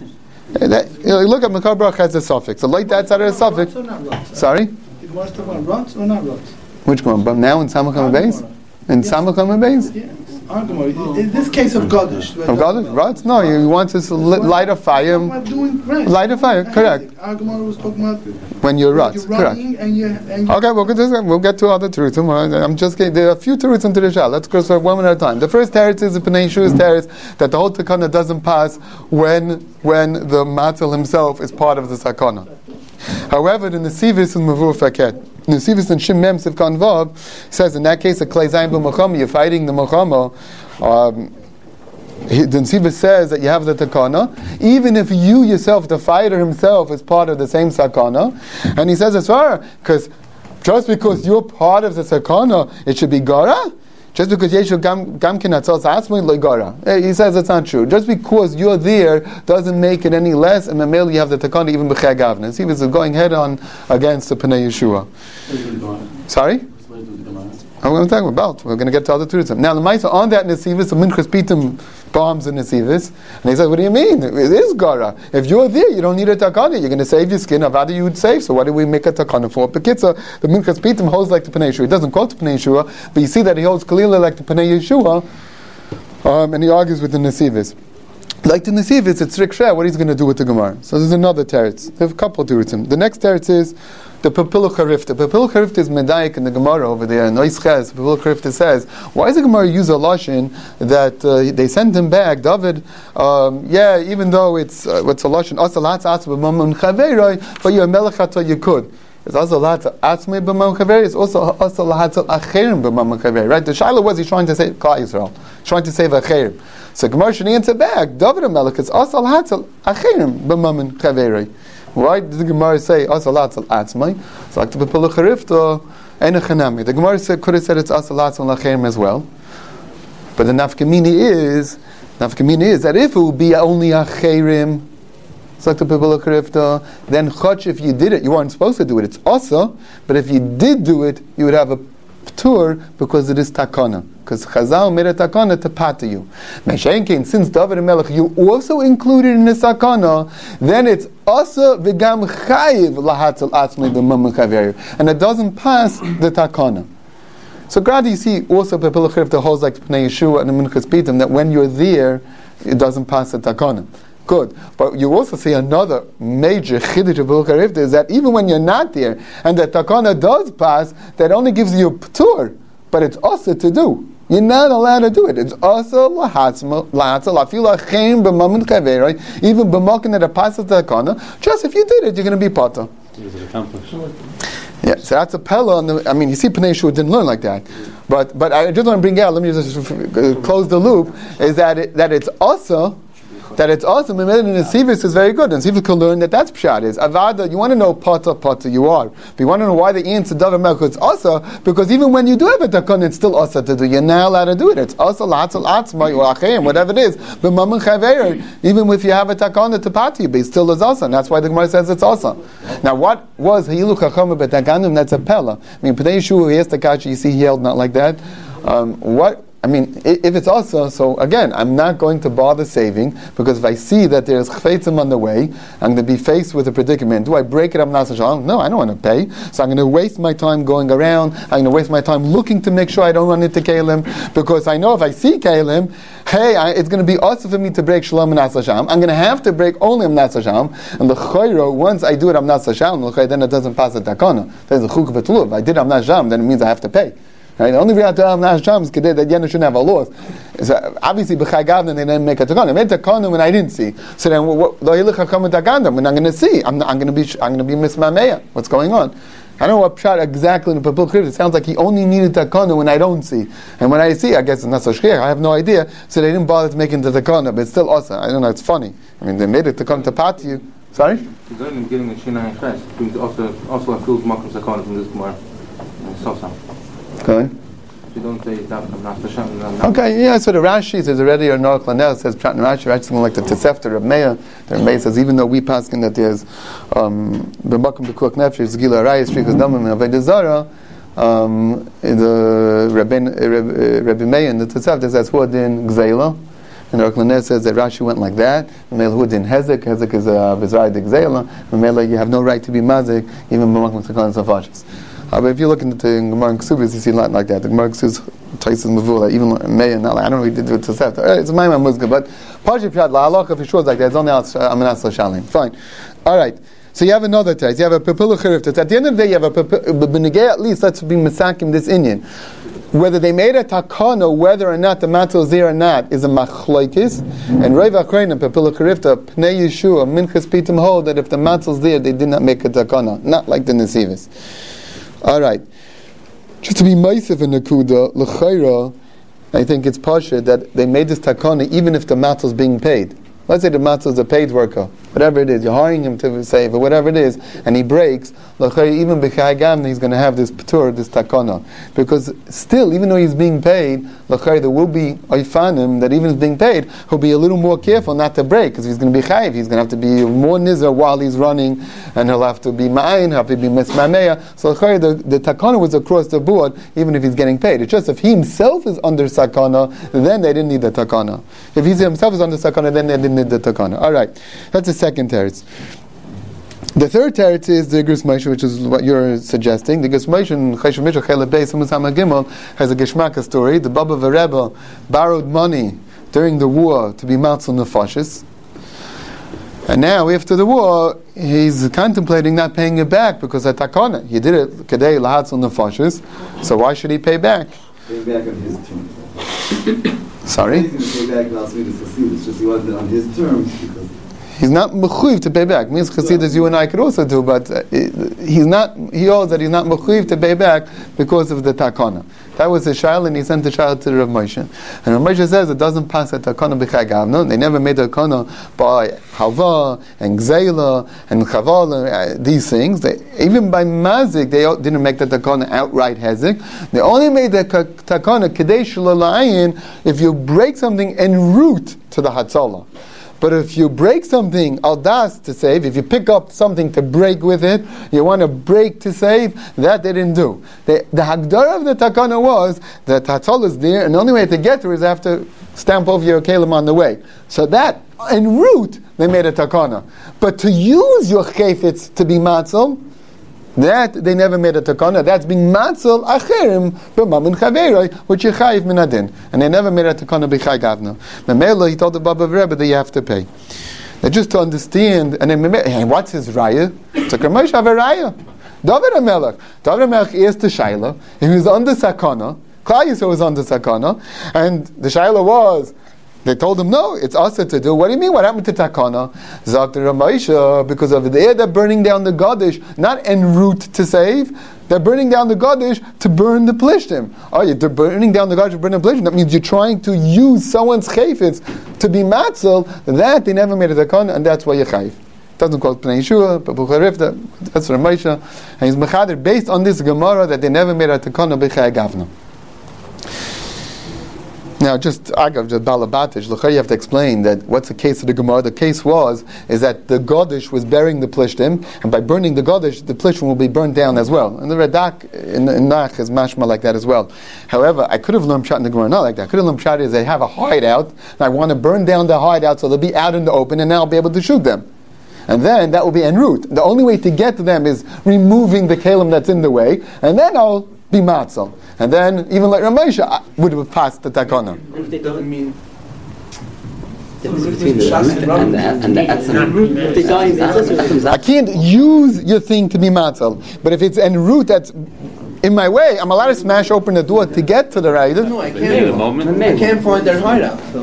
Look at Mekar Baruch has a suffix. So like that side of the suffix. Sorry. It was talking about rots or not rots? Which one? But now in Samacham Beis? In Samacham Beis? Yes. In this case of Godesh. Of Godesh? Rots? No, you want to light a fire. Light a fire, correct. Argumar was talking about when you're rots, correct. Okay, we'll get to other truths. I'm just getting, there are a few truths into the shah. Let's go one at a time. The first teretz is the Pnei Yeshua's teretz that the whole takana doesn't pass when the matzal himself is part of the sakana. However, the Nesivis and Mavur Faket, Nesivis and Shim Mem Sivkan Vav says in that case, a Klei Zayin b'Machama, you're fighting the Machama. The Nesivis says that you have the takana, even if you yourself, the fighter himself, is part of the same sakana. And he says as far because just because you're part of the sakana, it should be gara. Just because Yeshu Gamkin Atzos Asmai Legara. He says that's not true. Just because you're there doesn't make it any less, and Mamel you have the Takana even B'chei Gavnes. He was going head on against the Pnei Yeshua. Sorry? I'm going to talk about. We're going to get to other truths. Now the Maisa on that Nesivis, the Minchas Pitim bombs in Nesivis, and he says, what do you mean? It is Gara. If you're there, you don't need a Takana. You're going to save your skin. Avada you would save. So what do we make a Takana for? Bekitza, the Minchas Pitim holds like the Pnei Yeshua. He doesn't quote the Pnei Yeshua, but you see that he holds Kalila like the Pnei Yeshua, and he argues with the Nesivis. Like the Nesivus, it's Riksha, what he's going to do with the Gemara. So there's another teretz. There's a couple of teretzim. The next teretz is the Pepiluch Harifta. Pepiluch Harifta is Medayik in the Gemara over there. Noischez, Pepiluch Harifta says, why does the Gemara use a Lashon that they sent him back, David, even though it's a Lashon, Asalat Atzma B'Mamon Chaveroi, but you're a Melech Hato you could. It's also Asalat Atzma B'Mamon Chaveroi, it's also Asalat Acherim B'Mamon Chaveroi, right? The Shiloh was he's trying to save Klal Yisrael, trying to save Acherim. So Gemara should answer back, David HaMelech, it's Asal Hatzal Acherim B'Mammon Chaveroi. Why did the Gemara say Asal Hatzal Atzmai? It's like the Pepiluch Harifta and a Chanami. The Gemara could have said it's Asal Hatzal Acherim as well. But the nafkamini is that if it would be only Acherim, it's like the Pepiluch Harifta, then Chach, if you did it, you weren't supposed to do it. It's Asa, but if you did do it, you would have a Ptur because it is Takana. Because Chazal made a takana to pata you. Meshenkin, since David HaMelech, you also included in the takana, then it's asa v'gam chayiv lahatzal atzmei b'mamon chaveru, and it doesn't pass the takana. So, gradually you see also Pepiluch Harifta holds like Pnei Yeshua and the Minchas Pitam that when you're there, it doesn't pass the takana. Good, but you also see another major chiddush of Pepiluch Harifta is that even when you're not there and the takana does pass, that only gives you a ptur, but it's also to do. You're not allowed to do it. It's also lahatzma, lafila chem b'mammon chaveroi, even b'makom that it passes the takana. Just if you did it, you're going to be pata. Yeah, so that's a pella. You see, Pnei Yeshua didn't learn like that. But I just want to bring out. Let me just close the loop. Is that it's also. That it's awesome, and Nesivus is very good, and Nesivus can learn that's pshat is avada. You want to know pata you are, but you want to know why the answer David HaMelech it's asa, because even when you do have a takana, it's still asa to do. You're not allowed to do it. It's asa latzal atzma or achem, whatever it is. But mamon chaver, even if you have a takana to pata you, but it still is asa, and that's why the Gemara says it's asa. Now, what was hiluch hachama betaganim? That's a pella. Pnei Yeshua, he asked the kasha. You see, he held not like that. If it's also, so again, I'm not going to bother saving, because if I see that there's chfeitzim on the way, I'm going to be faced with a predicament. Do I break it up? No, I don't want to pay. So I'm going to waste my time going around. I'm going to waste my time looking to make sure I don't run into Kalim, because I know if I see Kalim, it's going to be also for me to break Shalom and Asasham. I'm going to have to break only Amnas Hasham, and the Chayro, once I do it Amnas Hasham, then it doesn't pass the Takana. There's a Chuk V'Tuluv. If I did Amnas Hasham, then it means I have to pay. Right? The only reason to have Nash Jam is that Yenu shouldn't have a loss. So obviously, B'chai Gavna, they didn't make a takana. They made a takana when I didn't see. So then, when I'm going to see, I'm going to be mismameya. What's going on? I don't know what pshat exactly in the Pepiluch Harifta. It sounds like he only needed takana when I don't see, and when I see, I guess it's not so shkir. I have no idea. So they didn't bother to make it the takana, but it's still awesome. I don't know. It's funny. They made it to come to pat you. Sorry. You're going to getting a shinai chas. Also includes makom takana from this gemara. Okay. You don't say that I'm not the Shem. Okay, yeah, so the Rashi says already, or Norach Lanel says, Pshat and Rashi, something like the Tosefta of Meir. The Meir says, even though we pass in that there's B'makom B'kuach Nefesh, Zgila Arayis, Shrichas Damim, and Avodah Zarah, the Rabbi Meir in the Tosefta says, Huadin Gzeila. And Norach Lanel says that Rashi went like that. Meir Huadin Hezek. Hezek is Vizrai de Gzeila. Meir, you have no right to be Mazik, even B'makom B'kuach Nefesh. But if you look into the Gemara and Ksubis, you see a lot like that. The Gemara and Ksubis, Taisus Mavula, even Meir, not like, I don't know what he did with Tosefta. It's my man Muzga, but Parship Shad, La'alach, if it shows like that, it's only Amanas L'Shalim. Fine. Alright. So you have another text. You have a Pepiluch Harifta. At the end of the day, you have a B'negei, at least, let's be Mesakim this Inyan. Whether they made a takana, whether or not the matzah is there or not, is a machlokes. And Rav Akrein and Pepiluch Harifta, Pnei Yeshua, Minchas Pitam hold that if the matzah is there, they did not make a takana. Not like the Nesivus. All right. Just to be meisif in Nakuda, l'chayra, I think it's pasha that they made this takana even if the matzah is being paid. Let's say the matzah is a paid worker, whatever it is, you're hiring him to save or whatever it is, and he breaks, even b'chai gamna he's going to have this p'tur, this takana. Because still, even though he's being paid, there will be oifanim that even if he's being paid, he'll be a little more careful not to break, because he's going to be chayiv, he's going to have to be more nizar while he's running, and he'll have to be ma'ayin, he'll have to be mismameya. So the takana was across the board, even if he's getting paid. It's just if he himself is under sakana, then they didn't need the takana. If he himself is under sakana, then they didn't need the takana. All right, that's the second teretz. The third teretz is the Gris Moshe, which is what you're suggesting. The Gris Moshe in Chesed Mishra Chelek Beis Amos Hamad Gimel has a Geshmaka story. The Baba Rebbe borrowed money during the war to be matzal nefashis. And now, after the war, he's contemplating not paying it back because of takana. He did it kedei lahatzal nefashis, so why should he pay back? Pay back on his terms. Sorry? He's going to pay back last week. It's just he wanted it on his terms because he's not mechuyev to pay back. Means chasidus you and I could also do, but he's not. He holds that he's not mechuyev to pay back because of the takana. That was the shayla, and he sent the shayla to Rav Moshe. And Rav Moshe says it doesn't pass a takana b'chai gavna. They never made a takana by halva and gzeila and chavala. These things, even by mazik, they didn't make the takana outright hezek. They only made the takana kedei shalalayin if you break something en route to the hatzalah. But if you break something, al das to save, if you pick up something to break with it, you want to break to save, that they didn't do. The hagdara of the takana was that hatzal is there, and the only way to get to it is have to stamp over your kelim on the way. So that, en route, they made a takana. But to use your chayfetz to be matzal, that they never made a takana. That's being matzal acherim b'mamin chaveroi, which you chayiv min adin, and they never made a takana b'chai gavna. Memela, he told the Baba Rebbe that you have to pay. Now, just to understand, and then hey, what's his raya? It's a Ramesh have a raya. David HaMelech is the shaila. He was under sakana. Klal Yisrael was under sakana, and the shaila was. They told him, no, it's also to do. What do you mean? What happened to Takana? Zakter Ramesha, because over there they're burning down the Gadish, not en route to save. They're burning down the Gadish to burn the Plishtim. Oh, they're burning down the Gadish to burn the Plishtim. That means you're trying to use someone's chayfetz to be matzal. That they never made a Takana, and that's why you're chayv. Doesn't call it Pnei Yeshua, but Bucharifta, that's Ramesha. And he's mechader based on this Gemara that they never made a Takana b'chai gavna. Now, just balabatish, you have to explain that what's the case of the Gemara. The case is that the Godish was burying the Plishtim, and by burning the Godish, the Plishtim will be burned down as well. And the Radak in Nach is mashma like that as well. However, I could have learned pshat in the Gemara not like that. I could have learned pshat is they have a hideout, and I want to burn down the hideout so they'll be out in the open, and then I'll be able to shoot them. And then that will be en route. The only way to get to them is removing the kalim that's in the way, and then I'll be matzal. And then, even like Ramesha would have passed the takana. If they don't mean between the and the etzem. I can't use your thing to be matzal, but if it's en route that's in my way, I'm allowed to smash open the door to get to the rider. No, I can't find their hideout. So,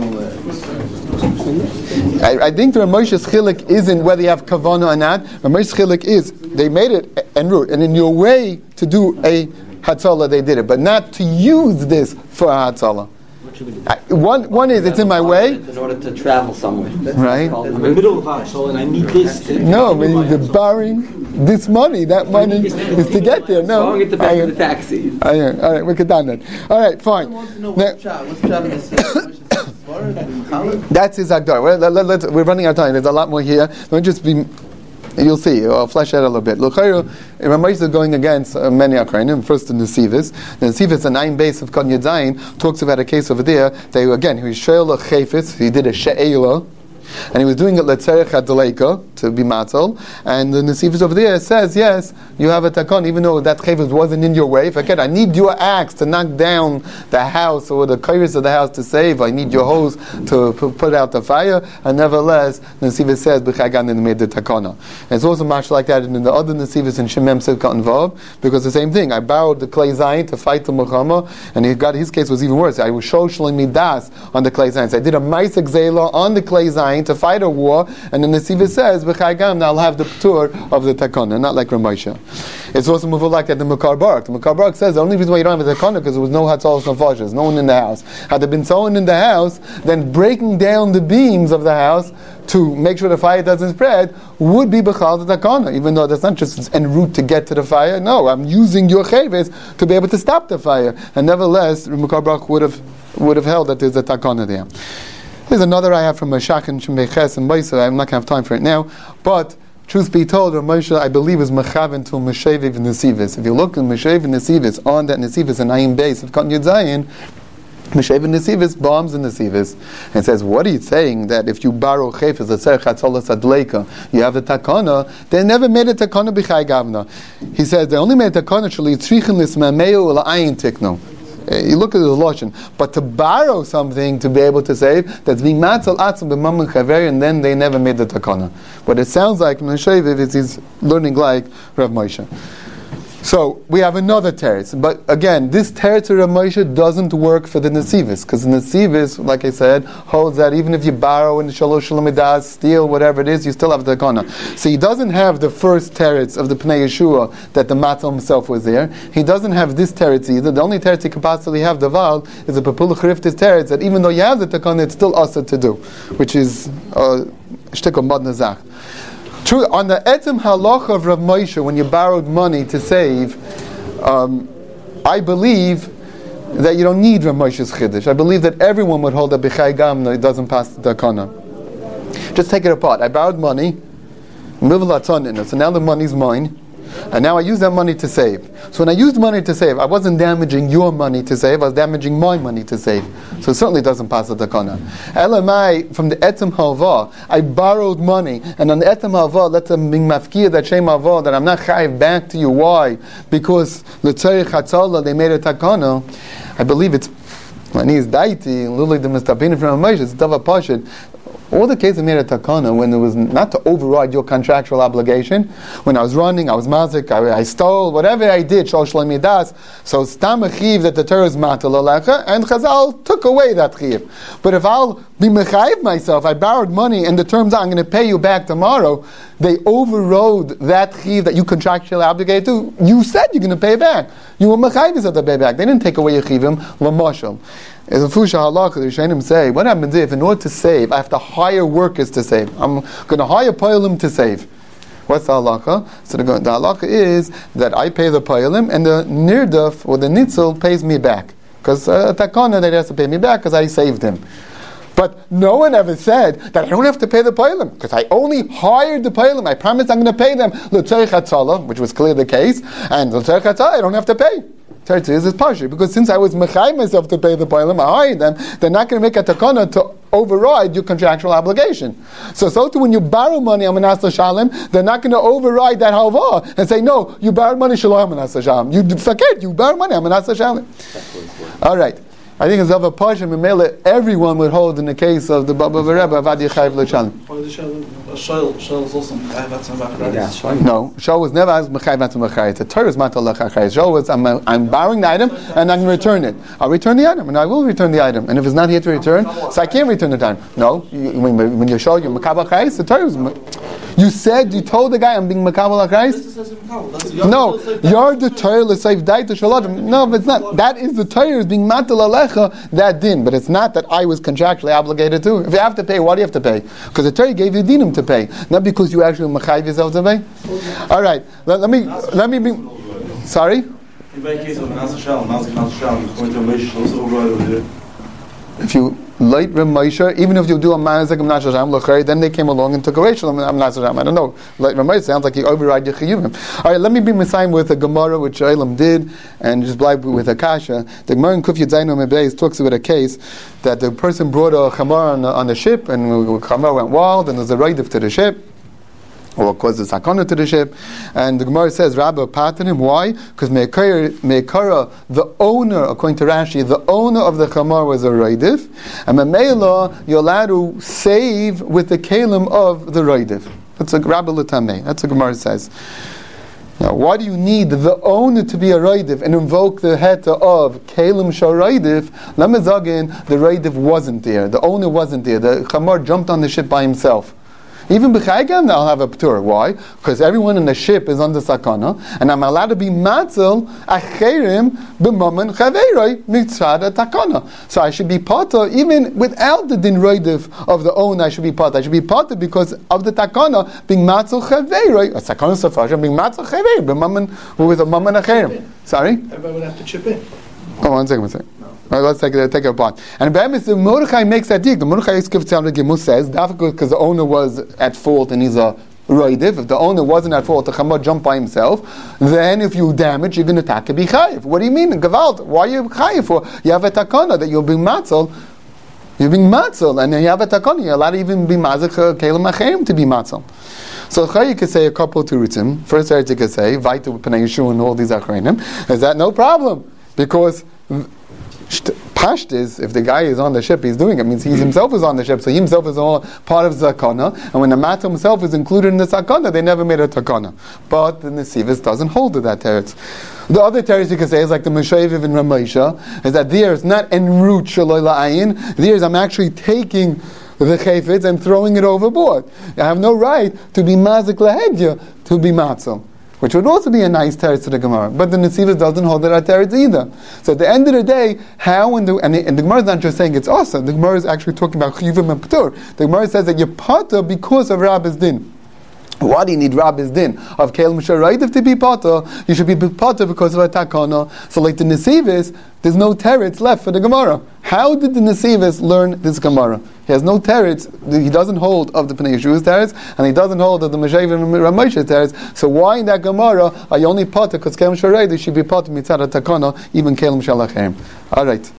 I think the Ramosha's chilik isn't whether you have kavana or not. Ramosha's chilik is they made it en route, and in your way to do a Hatzalah, they did it, but not to use this for a Hatzalah. One is it's in my way. In order to travel somewhere. Right? In the middle of Hatzalah, and I need this. No, I mean, the borrowing this money, that money is to get there. No. So get the back of the taxi. All right, we could done that. All right, fine. That's his Agdar. We're running out of time. There's a lot more here. Let me just be. You'll see. I'll flesh out a little bit. L'chayru, Ramosha is going against many Akrainim. First, the Nesivis. The Nesivis, an Ayin base of Kon Yedzayin, talks about a case over there. He was she'el chayfetz. He did a she'ela, and he was doing it letzerech adleika to be matzal. And the Nesivis over there says, yes, you have a takon, even though that chayfetz wasn't in your way. If I need your axe to knock down the house or the kairos of the house to save, I need your hose to put out the fire. And nevertheless, the Nesivis says, b'chagan made the takona. And it's also much like that in the other Nesivis in Shemem Sivkat and Vav, because the same thing. I borrowed the clay zayin to fight the Muhammad, and his case was even worse. I was shosheling midas on the clay zayin. So I did a ma'aseh gzeila on the clay zayin to fight a war, and the Nesivis says, b'chagam, I'll have the p'tur of the takana, not like Ramosha. It's also moved like that the Makar Barak. The Makar Barak says the only reason why you don't have a takana because there was no hatzalos nefashos, no one in the house. Had there been someone in the house, then breaking down the beams of the house to make sure the fire doesn't spread would be b'chal the takana, even though that's not just en route to get to the fire. No, I'm using your chayves to be able to stop the fire. And nevertheless, Makar Barak would have held that there's a takana there. There's another I have from Meshach and Shembeches and Baisa. I'm not going to have time for it now, but truth be told, Ramosha, I believe, is mechaven to Mesheviv Nesivis. If you look at Mesheviv Nesivis, on that Nesivis and Ayin base of Kon Yudzayin, Mesheviv Nesivis bombs the Nesivis and says, what are you saying that if you borrow chayfetz, let's say chatzolas adleika, you have the takana? They never made a takana b'chai gavna. He says they only made a takana shali tzrichin lismameu ula ayin tikno. You look at the Lashon. But to borrow something to be able to save, that's being matzal atzum b'mammon chaveri, and then they never made the takana. What it sounds like, Moshe is he's learning like Rav Moshe. So we have another teretz, but again, this teretz of Rav Moshe doesn't work for the Nesivis, because the Nesivis, like I said, holds that even if you borrow in the Shalosh Shalamidas, steal, whatever it is, you still have the takana. So he doesn't have the first teretz of the Pnei Yeshua that the Matzah himself was there. He doesn't have this teretz either. The only teretz he could possibly have, the Val, is a Pepula Chariftis teretz that even though you have the takana, it's still asad to do, which is shtik of Madna Zach. True, on the etzem halacha of Rav Moshe, when you borrowed money to save, I believe that you don't need Rav Moshe's chiddush. I believe that everyone would hold that b'chai gamna, it doesn't pass the takana. Just take it apart. I borrowed money, so now the money's mine, and now I use that money to save. So when I used money to save, I wasn't damaging your money to save, I was damaging my money to save. So it certainly doesn't pass the takana. Elamai, from the etzem halva, I borrowed money, and on the etzem halva, let's bring mafkia that shem halva, that I'm not chayiv back to you. Why? Because l'tzarich hatzala, they made a takana. I believe it's Manis daiti, luli the mistapin from Moshe, it's dava pashid. All the cases made a takana when it was not to override your contractual obligation. When I was running, I was mazik, I stole, whatever I did, shol shloi midas. So stam a chiv that the Torah is matal alecha, and Chazal took away that chiv. But if I'll be mechayiv myself, I borrowed money, and the terms are, I'm going to pay you back tomorrow, they overrode that chiv that you contractually obligated to. You said you're going to pay back. You were mechayiv yourself to pay back. They didn't take away your chivim, l'moshel. As a Fusha Halakha, the Rishonim say, what happens if in order to save, I have to hire workers to save? I'm going to hire Poyalim to save. What's the Halakha? So the Halakha is that I pay the Poyalim and the Nirdaf or the Nitzel pays me back. Because Takana, they has to pay me back because I saved him. But no one ever said that I don't have to pay the Poyalim because I only hired the Poyalim. I promised I'm going to pay them L'tzarich Hatzala, which was clearly the case, and L'tzarich Hatzala I don't have to pay. Teretz is partial because since I was mechay myself to pay the poilim, I hired them. They're not going to make a takana to override your contractual obligation. So too when you borrow money on Manas L'Shalem, they're not going to override that halva and say, no, you borrowed money Shalom Manas L'Shalem. You forget you borrowed money on Manas L'Shalem. All right. I think it's of a Pasha Memele, everyone would hold in the case of the Baba Rebbe of Adi Chayv L'Shalem. No, Shal was never asked Mechayv Atzum Mechayv. The Torah is Matal L'Chayv. Shal was, I'm borrowing the item and I'm going to return it. I'll return the item and I will return the item. And if it's not here to return, so I can't return the item. No, when you show you're Mekabel Chayz, the Torah is... You said, you told the guy I'm being Mekabel Chayz? No, you're the Torah L'Sayv Dai to Shaladim. No, but it's not. That is the Torah is being Matal Alecha, that din. But it's not that I was contractually obligated to. If you have to pay, why do you have to pay? Because the Torah gave you dinim to pay, not because you actually Mechayiv yourself to pay. All right, let me be. Sorry. If you light Rav Moshe, even if you do a manazek of Nashasham L'Chari, then they came along and took away Shalom Nashasham. I don't know. Light Rav Moshe sounds like you override your chiyuvim. All right, let me be Messiah with a Gemara which Eilam did, and just blind with a kasha. The Gemara in Kuf Yud Zayin Mebeis talks about a case that the person brought a chamar on the ship, and the chamar went wild, and there's a raidif to the ship, or caused a sakana to the ship, and the Gemara says, Rabbi patented him. Why? Because Meikara, the owner, according to Rashi, the owner of the chamar was a raidif, and Mamela, you're allowed to save with the kalim of the raidif. That's a Rabbi L'Tamei. That's what Gemara says. Now, why do you need the owner to be a raidif and invoke the heta of kalim shal raidif? Lamezagin, the raidif wasn't there. The owner wasn't there. The chamar jumped on the ship by himself. Even b'chaygam, I'll have a p'tur. Why? Because everyone in the ship is under sakana, and I'm allowed to be matzel acherim b'mamen chaveiroi mitzvah takana. So I should be pata even without the din roidiv of the owner. I should be pata. I should be pata because of the takana being matzel chaveiroi. A sakana safasha being matzel chaveiroi b'mamen with a mamen acherim. Sorry. Everybody would have to chip in. Oh, one second. All right, let's take it apart. And the Mordechai makes that dig. The Mordechai Gimus says, because the owner was at fault and he's a roidiv. If the owner wasn't at fault, the chamar jumped by himself. Then, if you damage, you're going to take a bichayiv. What do you mean, Gavalt? Why are you chayiv for? You have a takana that you're being matzel. You're being matzel, and you have a takana. You're allowed to even be mazach kelim acherim to be matzel. So you could say a couple to ritzim. First, you could say Vaitu Pnei Yeshua and all these achreinim. Is that no problem? Because Pashtis, if the guy is on the ship, he's doing it, means he himself is on the ship, so he himself is all part of Zakana, and when the Matzah himself is included in the Zakana, they never made a Takana. But the Nesivis doesn't hold to that teretz. The other teretz you can say is like the Meshaviv in Ramesha, is that there is not en route shaloi la'ayin, there is I'm actually taking the chayfetz and throwing it overboard. I have no right to be mazik lahedya, to be matzah, which would also be a nice teretz to the Gemara. But the Nesivos doesn't hold that teretz either. So at the end of the day, how and the Gemara is not just saying it's awesome. The Gemara is actually talking about chiyuvim and p'tur. The Gemara says that you're pata because of Rabbi's din. Why do you need Rabbi's din of Keil Misharaitiv to be pata? You should be pata because of a takana. So like the Nesivos, there's no teretz left for the Gemara. How did the Nesivos learn this Gemara? He has no teretz. He doesn't hold of the Pnei Yeshua's teretz, and he doesn't hold of the Meshav and Ramesha's teretz. So why in that Gemara are you only pata because Keil Misharaitiv should be pata mitzad takana even Keil Mishalachem? All right.